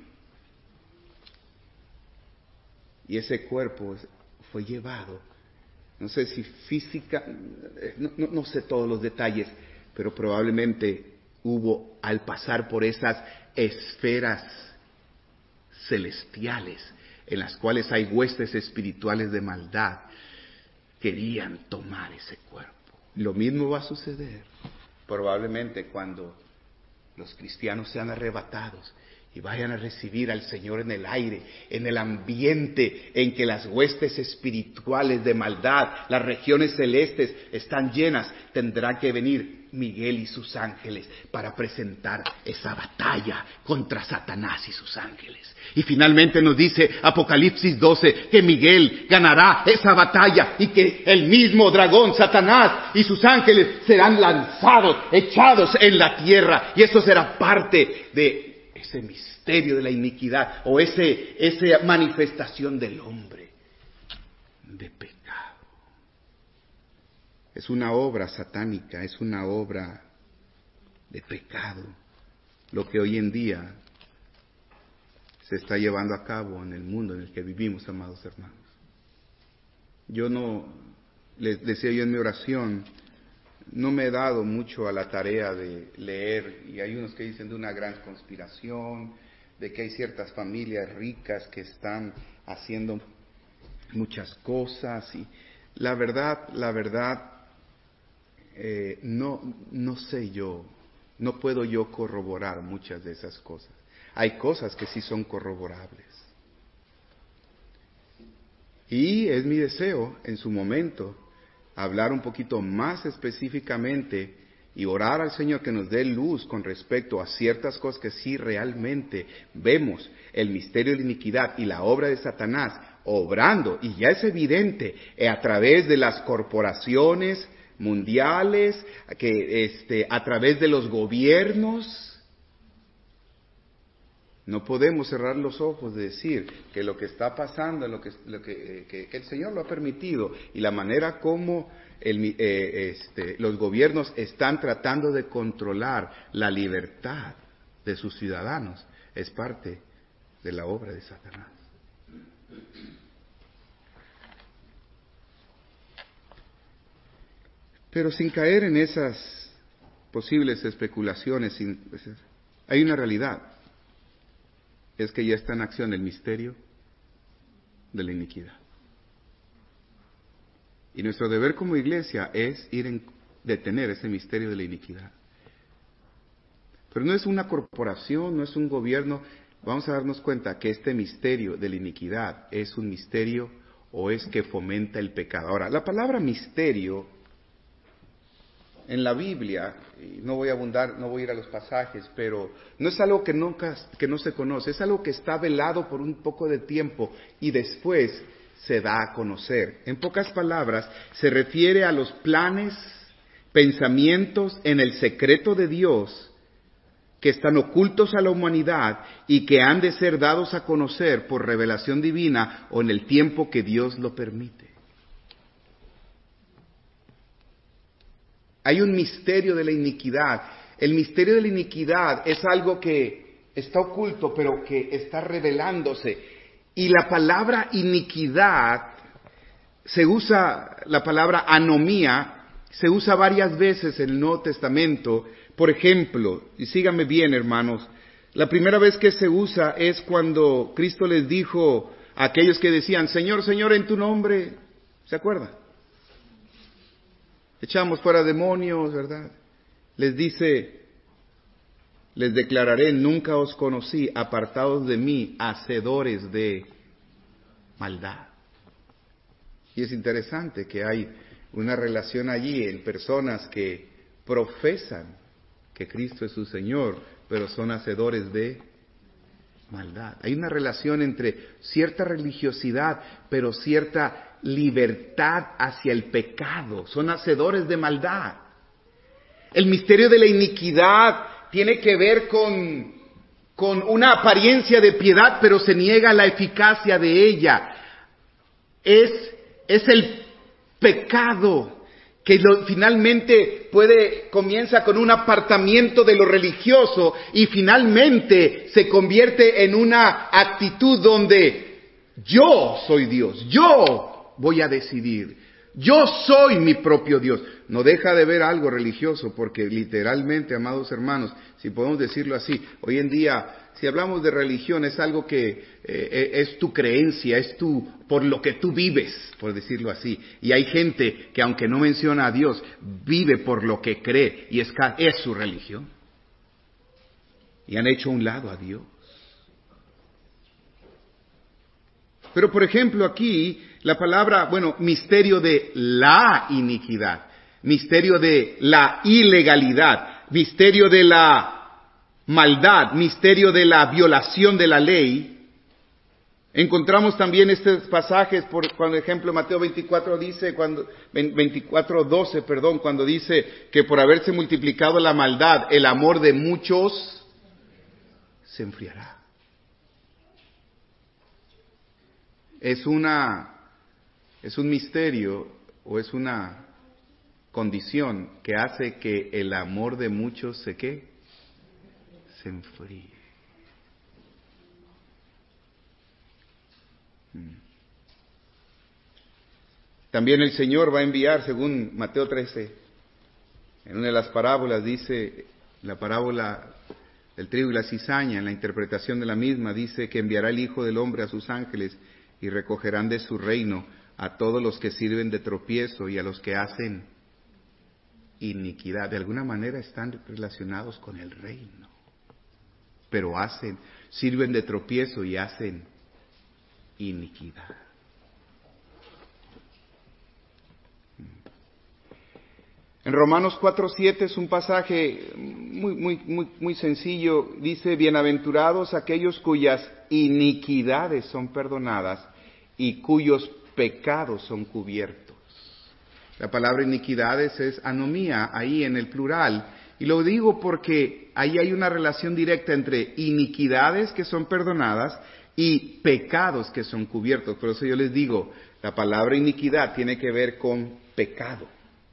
Speaker 1: Y ese cuerpo fue llevado, no sé si física, no, no, no sé todos los detalles, pero probablemente hubo al pasar por esas esferas celestiales en las cuales hay huestes espirituales de maldad, querían tomar ese cuerpo. Lo mismo va a suceder probablemente cuando los cristianos sean arrebatados y vayan a recibir al Señor en el aire, en el ambiente en que las huestes espirituales de maldad, las regiones celestes están llenas, tendrá que venir Miguel y sus ángeles para presentar esa batalla contra Satanás y sus ángeles. Y finalmente nos dice Apocalipsis doce que Miguel ganará esa batalla y que el mismo dragón, Satanás y sus ángeles serán lanzados, echados en la tierra. Y eso será parte de ese misterio de la iniquidad o ese, esa manifestación del hombre de pecado. Es una obra satánica, es una obra de pecado, lo que hoy en día se está llevando a cabo en el mundo en el que vivimos, amados hermanos. Yo no, les decía yo en mi oración, no me he dado mucho a la tarea de leer, y hay unos que dicen de una gran conspiración, de que hay ciertas familias ricas que están haciendo muchas cosas, y la verdad, la verdad, eh, no, no sé yo, no puedo yo corroborar muchas de esas cosas. Hay cosas que sí son corroborables. Y es mi deseo, en su momento, hablar un poquito más específicamente y orar al Señor que nos dé luz con respecto a ciertas cosas que sí realmente vemos el misterio de la iniquidad y la obra de Satanás obrando, y ya es evidente eh, a través de las corporaciones mundiales, que este, a través de los gobiernos. No podemos cerrar los ojos de decir que lo que está pasando, lo que, lo que, que, que el Señor lo ha permitido y la manera como el, eh, este, los gobiernos están tratando de controlar la libertad de sus ciudadanos es parte de la obra de Satanás. Pero sin caer en esas posibles especulaciones, sin, hay una realidad. Es que ya está en acción el misterio de la iniquidad. Y nuestro deber como iglesia es ir en detener ese misterio de la iniquidad. Pero no es una corporación, no es un gobierno. Vamos a darnos cuenta que este misterio de la iniquidad es un misterio o es que fomenta el pecado. Ahora, la palabra misterio en la Biblia, y no voy a abundar, no voy a ir a los pasajes, pero no es algo que nunca, que no se conoce, es algo que está velado por un poco de tiempo y después se da a conocer. En pocas palabras, se refiere a los planes, pensamientos en el secreto de Dios que están ocultos a la humanidad y que han de ser dados a conocer por revelación divina o en el tiempo que Dios lo permite. Hay un misterio de la iniquidad. El misterio de la iniquidad es algo que está oculto, pero que está revelándose. Y la palabra iniquidad, se usa la palabra anomía, se usa varias veces en el Nuevo Testamento. Por ejemplo, y síganme bien, hermanos, la primera vez que se usa es cuando Cristo les dijo a aquellos que decían, Señor, Señor, en tu nombre, ¿se acuerdan? echamos fuera demonios, ¿verdad? Les dice, les declararé, nunca os conocí, apartados de mí, hacedores de maldad. Y es interesante que hay una relación allí en personas que profesan que Cristo es su Señor, pero son hacedores de maldad. Hay una relación entre cierta religiosidad, pero cierta libertad hacia el pecado. Son hacedores de maldad. El misterio de la iniquidad tiene que ver con, con una apariencia de piedad, pero se niega la eficacia de ella. Es, es el pecado que lo, finalmente puede, comienza con un apartamiento de lo religioso y finalmente se convierte en una actitud donde yo soy Dios, yo voy a decidir, yo soy mi propio Dios. No deja de ver algo religioso, porque literalmente, amados hermanos, si podemos decirlo así, hoy en día, si hablamos de religión, es algo que eh, es tu creencia, es tu, por lo que tú vives, por decirlo así. Y hay gente que, aunque no menciona a Dios, vive por lo que cree, y es, es su religión. Y han hecho a un lado a Dios. Pero, por ejemplo, aquí, la palabra, bueno, misterio de la iniquidad, misterio de la ilegalidad, misterio de la maldad, misterio de la violación de la ley. Encontramos también estos pasajes, por cuando ejemplo Mateo veinticuatro dice, cuando veinticuatro doce, perdón, cuando dice que por haberse multiplicado la maldad, el amor de muchos se enfriará. Es una, es un misterio o es una condición que hace que el amor de muchos se ¿qué? Se enfríe. También el Señor va a enviar, según Mateo trece, en una de las parábolas dice, la parábola del trigo y la cizaña, en la interpretación de la misma, dice que enviará el Hijo del Hombre a sus ángeles y recogerán de su reino a todos los que sirven de tropiezo y a los que hacen iniquidad. De alguna manera están relacionados con el reino, pero hacen, sirven de tropiezo y hacen iniquidad. En Romanos cuatro siete es un pasaje muy, muy, muy, muy sencillo. Dice, bienaventurados aquellos cuyas iniquidades son perdonadas y cuyos pecados son cubiertos. La palabra iniquidades es anomía, ahí en el plural. Y lo digo porque ahí hay una relación directa entre iniquidades que son perdonadas y pecados que son cubiertos. Por eso yo les digo, la palabra iniquidad tiene que ver con pecado.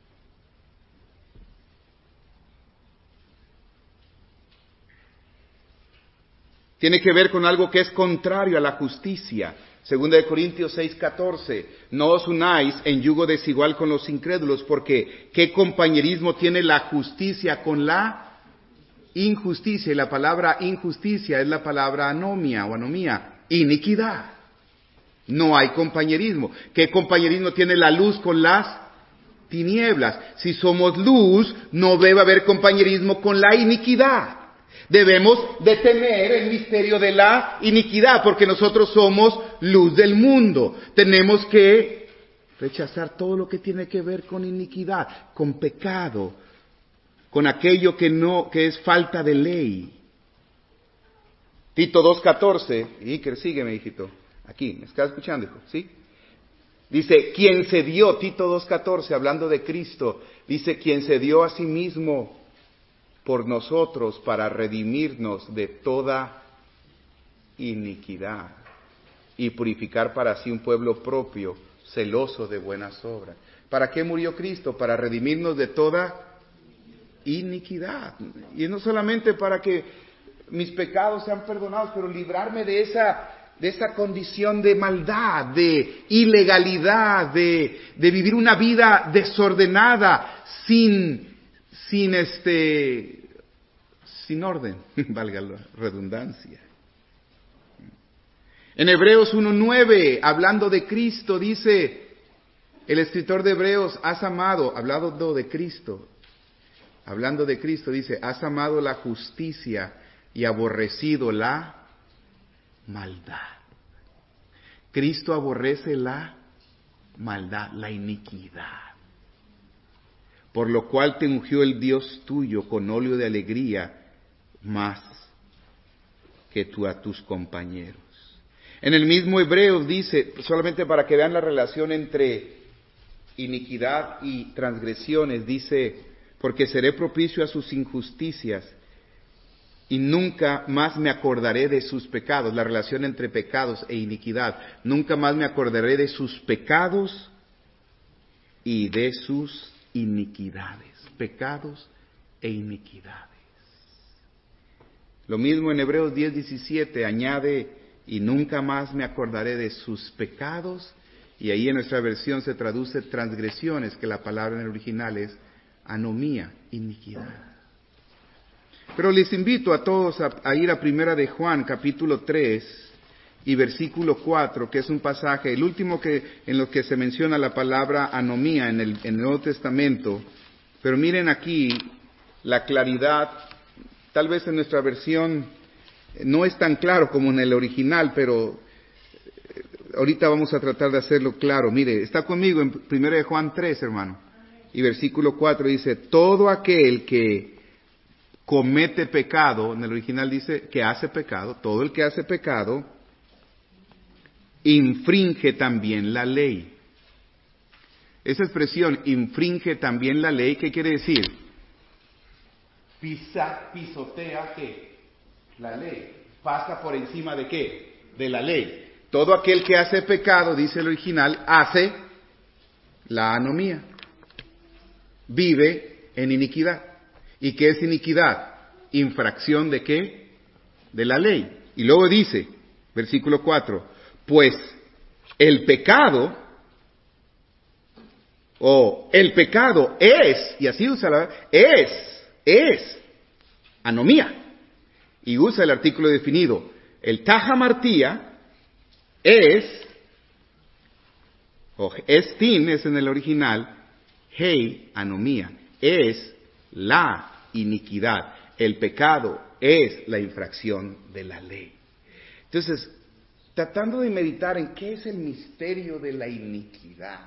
Speaker 1: Tiene que ver con algo que es contrario a la justicia. Segunda de Corintios seis catorce, no os unáis en yugo desigual con los incrédulos, porque ¿qué compañerismo tiene la justicia con la injusticia? Y la palabra injusticia es la palabra anomia o anomía, iniquidad. No hay compañerismo. ¿Qué compañerismo tiene la luz con las tinieblas? Si somos luz, no debe haber compañerismo con la iniquidad. Debemos de temer el misterio de la iniquidad, porque nosotros somos luz del mundo. Tenemos que rechazar todo lo que tiene que ver con iniquidad, con pecado, con aquello que no, que es falta de ley. Tito dos catorce, Iker, sígueme, hijito. Aquí, ¿me estás escuchando, hijo? ¿Sí? Dice, quien se dio, Tito dos catorce, hablando de Cristo, dice, quien se dio a sí mismo por nosotros para redimirnos de toda iniquidad y purificar para sí un pueblo propio, celoso de buenas obras. ¿Para qué murió Cristo? Para redimirnos de toda iniquidad. Y no solamente para que mis pecados sean perdonados, pero librarme de esa, de esa condición de maldad, de ilegalidad, de, de vivir una vida desordenada, sin, sin este, sin orden, valga la redundancia. En Hebreos uno nueve, hablando de Cristo, dice, El escritor de Hebreos, has amado, hablando de Cristo, hablando de Cristo, dice, has amado la justicia y aborrecido la maldad. Cristo aborrece la maldad, la iniquidad. Por lo cual te ungió el Dios tuyo con óleo de alegría más que tú a tus compañeros. En el mismo Hebreos dice, solamente para que vean la relación entre iniquidad y transgresiones, dice, porque seré propicio a sus injusticias y nunca más me acordaré de sus pecados. La relación entre pecados e iniquidad. Nunca más me acordaré de sus pecados y de sus iniquidades. Pecados e iniquidades. Lo mismo en Hebreos diez diecisiete, añade, y nunca más me acordaré de sus pecados, y ahí en nuestra versión se traduce transgresiones, que la palabra en el original es anomía, iniquidad. Pero les invito a todos a, a ir a Primera de Juan, capítulo tres, y versículo cuatro, que es un pasaje, el último que en lo que se menciona la palabra anomía en el, en el Nuevo Testamento. Pero miren aquí la claridad. Tal vez en nuestra versión no es tan claro como en el original, pero ahorita vamos a tratar de hacerlo claro. Mire, está conmigo en Primera de Juan tres, hermano, y versículo cuatro dice, todo aquel que comete pecado, en el original dice que hace pecado, todo el que hace pecado, infringe también la ley. Esa expresión, infringe también la ley, ¿qué quiere decir? Pisa, pisotea, ¿qué? La ley. Pasa por encima de qué? De la ley. Todo aquel que hace pecado, dice el original, hace la anomía. Vive en iniquidad. ¿Y qué es iniquidad? Infracción de qué? De la ley. Y luego dice, versículo cuatro, pues el pecado, o el pecado es, y así usa la, es, es anomía. Y usa el artículo definido. El tajamartía es, o estin es en el original, hei, anomía, es la iniquidad. El pecado es la infracción de la ley. Entonces, tratando de meditar en qué es el misterio de la iniquidad.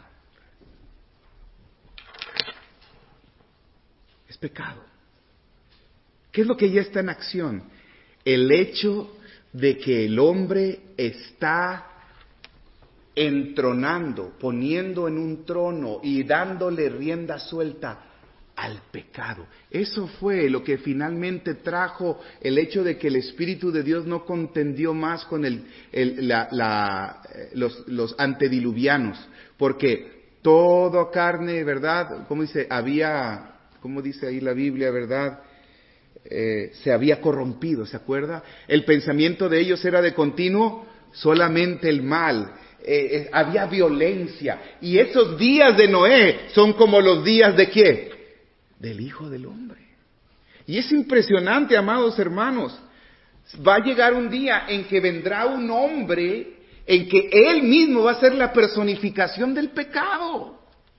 Speaker 1: Es pecado. ¿Qué es lo que ya está en acción? El hecho de que el hombre está entronando, poniendo en un trono y dándole rienda suelta al pecado. Eso fue lo que finalmente trajo el hecho de que el Espíritu de Dios no contendió más con el, el, la, la, los, los antediluvianos, porque toda carne, ¿verdad? ¿Cómo dice? Había, ¿cómo dice ahí la Biblia, verdad? Eh, se había corrompido, ¿se acuerda? El pensamiento de ellos era de continuo solamente el mal. Eh, eh, había violencia. Y esos días de Noé son como los días de ¿qué? Del Hijo del Hombre. Y es impresionante, amados hermanos. Va a llegar un día en que vendrá un hombre en que él mismo va a ser la personificación del pecado.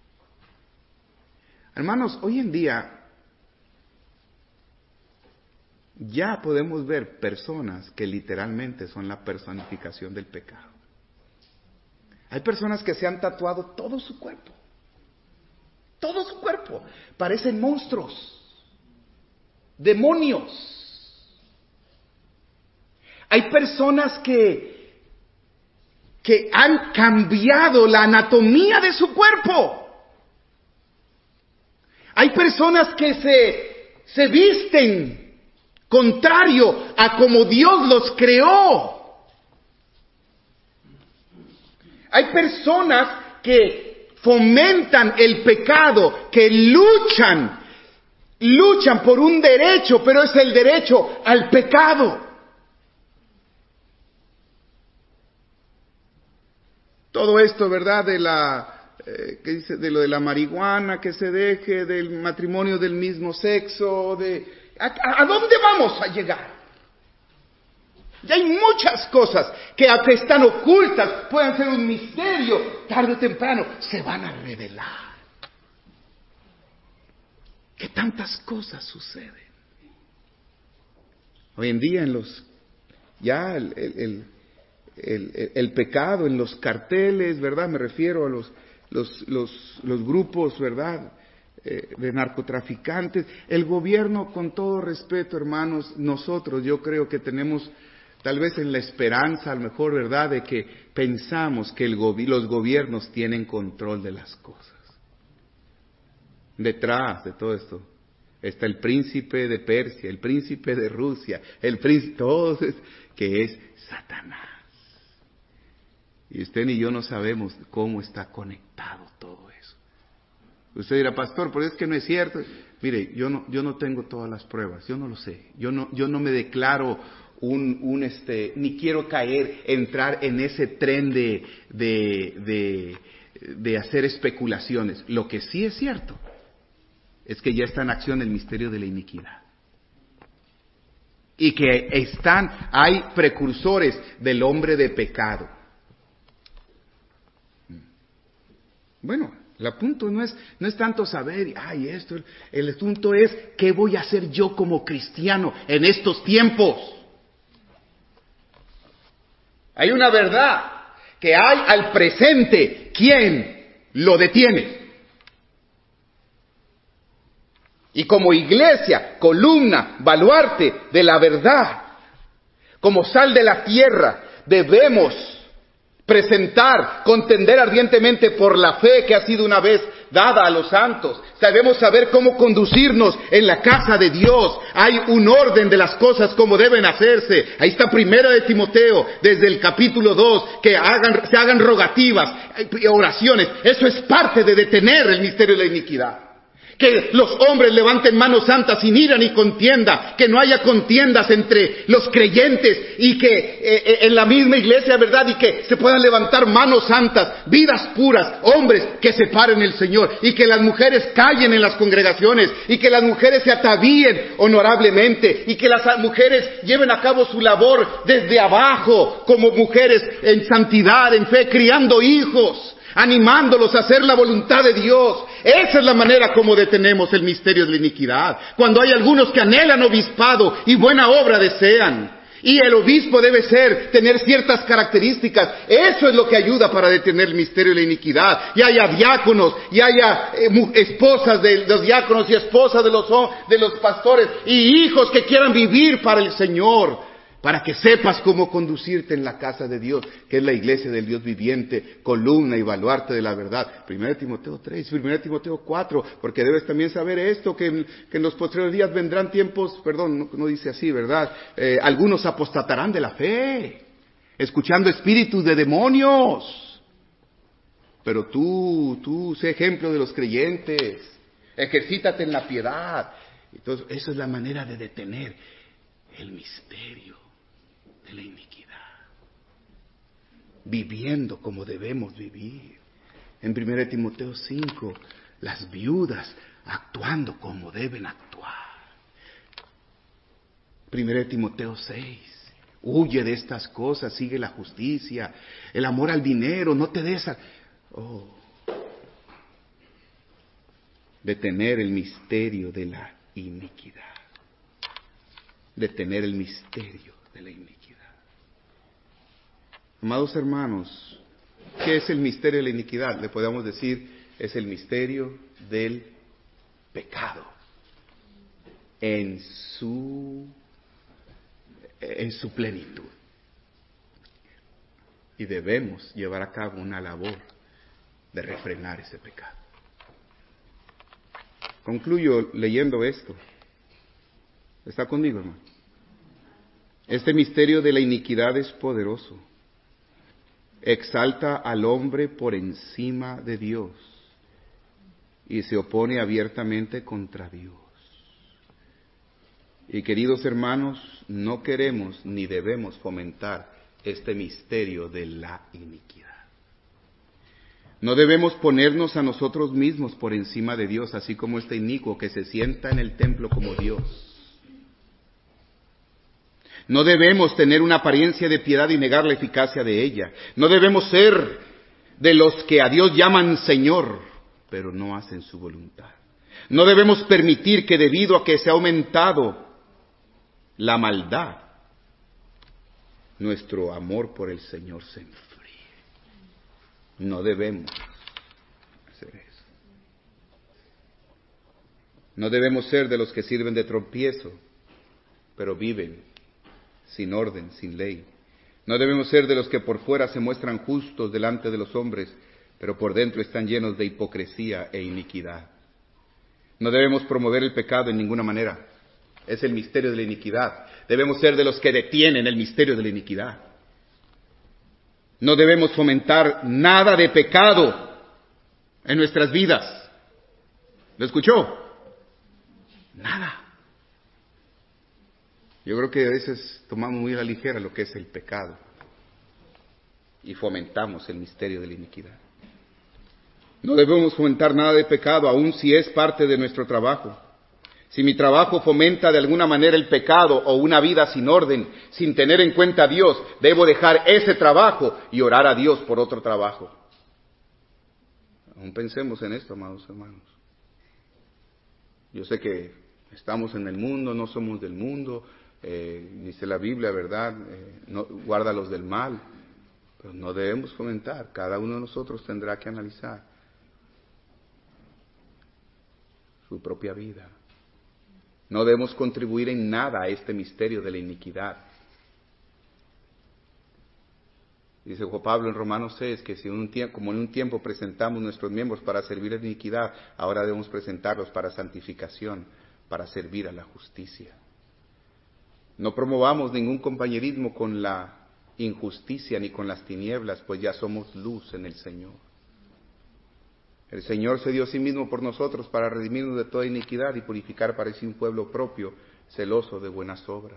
Speaker 1: Hermanos, hoy en día ya podemos ver personas que literalmente son la personificación del pecado. Hay personas que se han tatuado todo su cuerpo. Todo su cuerpo. Parecen monstruos. Demonios. Hay personas que, que han cambiado la anatomía de su cuerpo. Hay personas que se, se visten contrario a como Dios los creó. Hay personas que fomentan el pecado, que luchan, luchan por un derecho, pero es el derecho al pecado. Todo esto, ¿verdad? De la, eh, ¿qué dice? De lo de la marihuana, que se deje, del matrimonio del mismo sexo, de ¿A, a dónde vamos a llegar? Y hay muchas cosas que aunque están ocultas, pueden ser un misterio, tarde o temprano se van a revelar. Que tantas cosas suceden. Hoy en día en los, ya el, el, el, el, el pecado en los carteles, ¿verdad? Me refiero a los, los, los, los grupos, ¿verdad? Eh, de narcotraficantes. El gobierno, con todo respeto, hermanos, nosotros yo creo que tenemos tal vez en la esperanza, a lo mejor, ¿verdad?, de que pensamos que el gobi- los gobiernos tienen control de las cosas. Detrás de todo esto está el príncipe de Persia, el príncipe de Rusia, el príncipe, todos, que es Satanás. Y usted ni yo no sabemos cómo está conectado todo eso. Usted dirá, pastor, pero es que no es cierto. Mire, yo no, yo no tengo todas las pruebas, yo no lo sé. Yo no, yo no me declaro un, un este, ni quiero caer, entrar en ese tren de, de, de, de hacer especulaciones. Lo que sí es cierto es que ya está en acción el misterio de la iniquidad. Y que están, hay precursores del hombre de pecado. Bueno, el punto no es, no es tanto saber, ay, esto, el asunto es, ¿qué voy a hacer yo como cristiano en estos tiempos? Hay una verdad, que hay al presente quien lo detiene. Y como iglesia, columna, baluarte de la verdad, como sal de la tierra, debemos presentar, contender ardientemente por la fe que ha sido una vez dada a los santos. Debemos saber cómo conducirnos en la casa de Dios. Hay un orden de las cosas como deben hacerse. Ahí está Primera de Timoteo, desde el capítulo dos, que hagan, se hagan rogativas, oraciones. Eso es parte de detener el misterio de la iniquidad. Que los hombres levanten manos santas sin ira ni contienda, que no haya contiendas entre los creyentes y que eh, en la misma iglesia, ¿verdad? Y que se puedan levantar manos santas, vidas puras, hombres que separen el Señor, y que las mujeres callen en las congregaciones, y que las mujeres se atavíen honorablemente, y que las mujeres lleven a cabo su labor desde abajo, como mujeres en santidad, en fe, criando hijos, animándolos a hacer la voluntad de Dios. Esa es la manera como detenemos el misterio de la iniquidad. Cuando hay algunos que anhelan obispado y buena obra desean, y el obispo debe ser, tener ciertas características, eso es lo que ayuda para detener el misterio de la iniquidad. Y haya diáconos, y haya eh, esposas de los diáconos y esposas de los, de los pastores, y hijos que quieran vivir para el Señor, para que sepas cómo conducirte en la casa de Dios, que es la iglesia del Dios viviente, columna y baluarte de la verdad. Primera de Timoteo tres, Primera de Timoteo cuatro, porque debes también saber esto, que en, que en los posteriores días vendrán tiempos, perdón, no, no dice así, ¿verdad? Eh, algunos apostatarán de la fe, escuchando espíritus de demonios. Pero tú, tú, sé ejemplo de los creyentes, ejercítate en la piedad. Entonces, esa es la manera de detener el misterio de la iniquidad, viviendo como debemos vivir. En Primera de Timoteo cinco, las viudas actuando como deben actuar. Primera de Timoteo seis, huye de estas cosas, sigue la justicia, el amor al dinero, no te des a... Oh, detener el misterio de la iniquidad. Detener el misterio de la iniquidad. Amados hermanos, ¿qué es el misterio de la iniquidad? Le podemos decir, es el misterio del pecado en su, en su plenitud. Y debemos llevar a cabo una labor de refrenar ese pecado. Concluyo leyendo esto. ¿Está conmigo, hermano? Este misterio de la iniquidad es poderoso. Exalta al hombre por encima de Dios y se opone abiertamente contra Dios. Y queridos hermanos, no queremos ni debemos fomentar este misterio de la iniquidad. No debemos ponernos a nosotros mismos por encima de Dios, así como este inicuo que se sienta en el templo como Dios. No debemos tener una apariencia de piedad y negar la eficacia de ella. No debemos ser de los que a Dios llaman Señor, pero no hacen su voluntad. No debemos permitir que debido a que se ha aumentado la maldad, nuestro amor por el Señor se enfríe. No debemos hacer eso. No debemos ser de los que sirven de tropiezo, pero viven sin orden, sin ley. No debemos ser de los que por fuera se muestran justos delante de los hombres, pero por dentro están llenos de hipocresía e iniquidad. No debemos promover el pecado en ninguna manera. Es el misterio de la iniquidad. Debemos ser de los que detienen el misterio de la iniquidad. No debemos fomentar nada de pecado en nuestras vidas. ¿Lo escuchó? Nada. Yo creo que a veces tomamos muy a la ligera lo que es el pecado y fomentamos el misterio de la iniquidad. No debemos fomentar nada de pecado, aun si es parte de nuestro trabajo. Si mi trabajo fomenta de alguna manera el pecado o una vida sin orden, sin tener en cuenta a Dios, debo dejar ese trabajo y orar a Dios por otro trabajo. Aún pensemos en esto, amados hermanos. Yo sé que estamos en el mundo, no somos del mundo, eh, dice la Biblia, ¿verdad? Eh, no, guárdalos del mal, pero no debemos fomentar. Cada uno de nosotros tendrá que analizar su propia vida. No debemos contribuir en nada a este misterio de la iniquidad. Dice Juan Pablo en Romanos seis que si en un tiempo, como en un tiempo presentamos nuestros miembros para servir a la iniquidad, ahora debemos presentarlos para santificación, para servir a la justicia. No promovamos ningún compañerismo con la injusticia ni con las tinieblas, pues ya somos luz en el Señor. El Señor se dio a sí mismo por nosotros para redimirnos de toda iniquidad y purificar para sí un pueblo propio, celoso de buenas obras.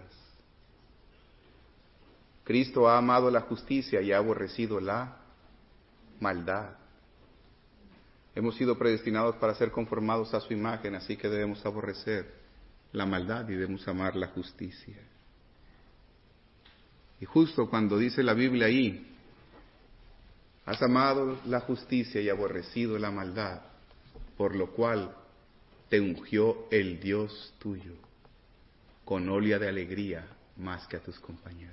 Speaker 1: Cristo ha amado la justicia y ha aborrecido la maldad. Hemos sido predestinados para ser conformados a su imagen, así que debemos aborrecer la maldad y debemos amar la justicia. Y justo cuando dice la Biblia ahí, has amado la justicia y aborrecido la maldad, por lo cual te ungió el Dios tuyo con óleo de alegría más que a tus compañeros.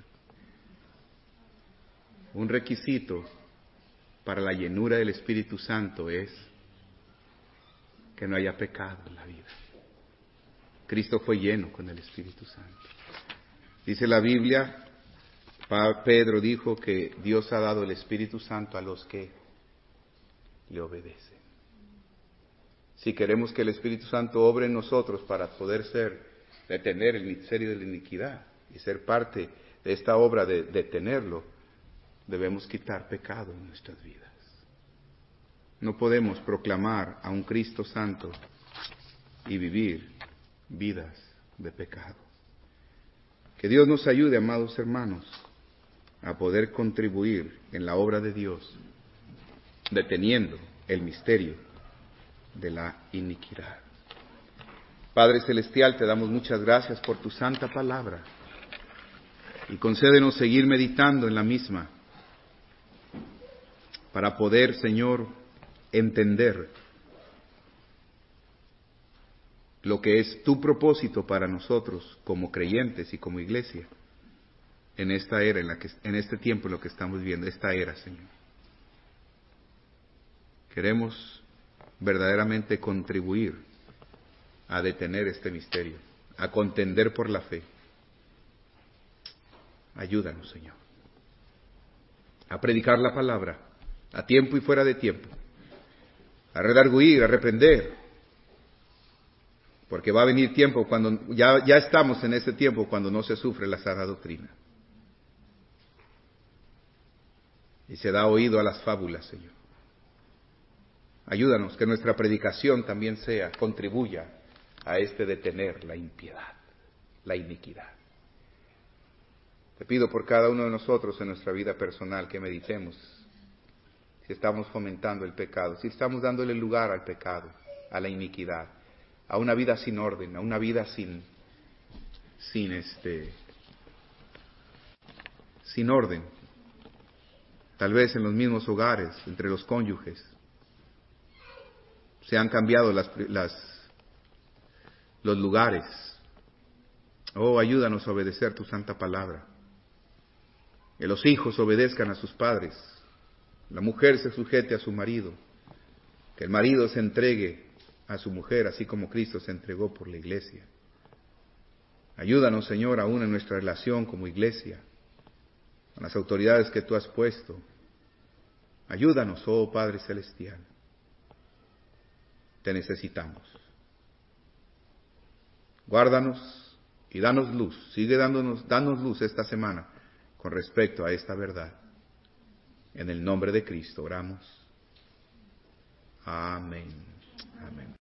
Speaker 1: Un requisito para la llenura del Espíritu Santo es que no haya pecado en la vida. Cristo fue lleno con el Espíritu Santo. Dice la Biblia, Pedro dijo que Dios ha dado el Espíritu Santo a los que le obedecen. Si queremos que el Espíritu Santo obre en nosotros para poder ser, detener el misterio de la iniquidad y ser parte de esta obra de detenerlo, debemos quitar pecado en nuestras vidas. No podemos proclamar a un Cristo Santo y vivir vidas de pecado. Que Dios nos ayude, amados hermanos, a poder contribuir en la obra de Dios, deteniendo el misterio de la iniquidad. Padre Celestial, te damos muchas gracias por tu santa palabra y concédenos seguir meditando en la misma para poder, Señor, entender lo que es tu propósito para nosotros como creyentes y como iglesia en esta era, en la que, en este tiempo en lo que estamos viviendo, esta era, Señor. Queremos verdaderamente contribuir a detener este misterio, a contender por la fe. Ayúdanos, Señor, a predicar la palabra a tiempo y fuera de tiempo, a redarguir, a reprender, porque va a venir tiempo cuando, ya, ya estamos en ese tiempo cuando no se sufre la sana doctrina. Y se da oído a las fábulas, Señor. Ayúdanos que nuestra predicación también sea, contribuya a este detener la impiedad, la iniquidad. Te pido por cada uno de nosotros en nuestra vida personal que meditemos si estamos fomentando el pecado, si estamos dándole lugar al pecado, a la iniquidad, a una vida sin orden, a una vida sin, sin este, sin orden, tal vez en los mismos hogares, entre los cónyuges. Se han cambiado las, las, los lugares. Oh, ayúdanos a obedecer tu santa palabra. Que los hijos obedezcan a sus padres, la mujer se sujete a su marido, que el marido se entregue a su mujer, así como Cristo se entregó por la iglesia. Ayúdanos, Señor, aún en nuestra relación como iglesia, con las autoridades que tú has puesto. Ayúdanos, oh Padre Celestial. Te necesitamos. Guárdanos y danos luz. Sigue dándonos, danos luz esta semana con respecto a esta verdad. En el nombre de Cristo oramos. Amén. Amén.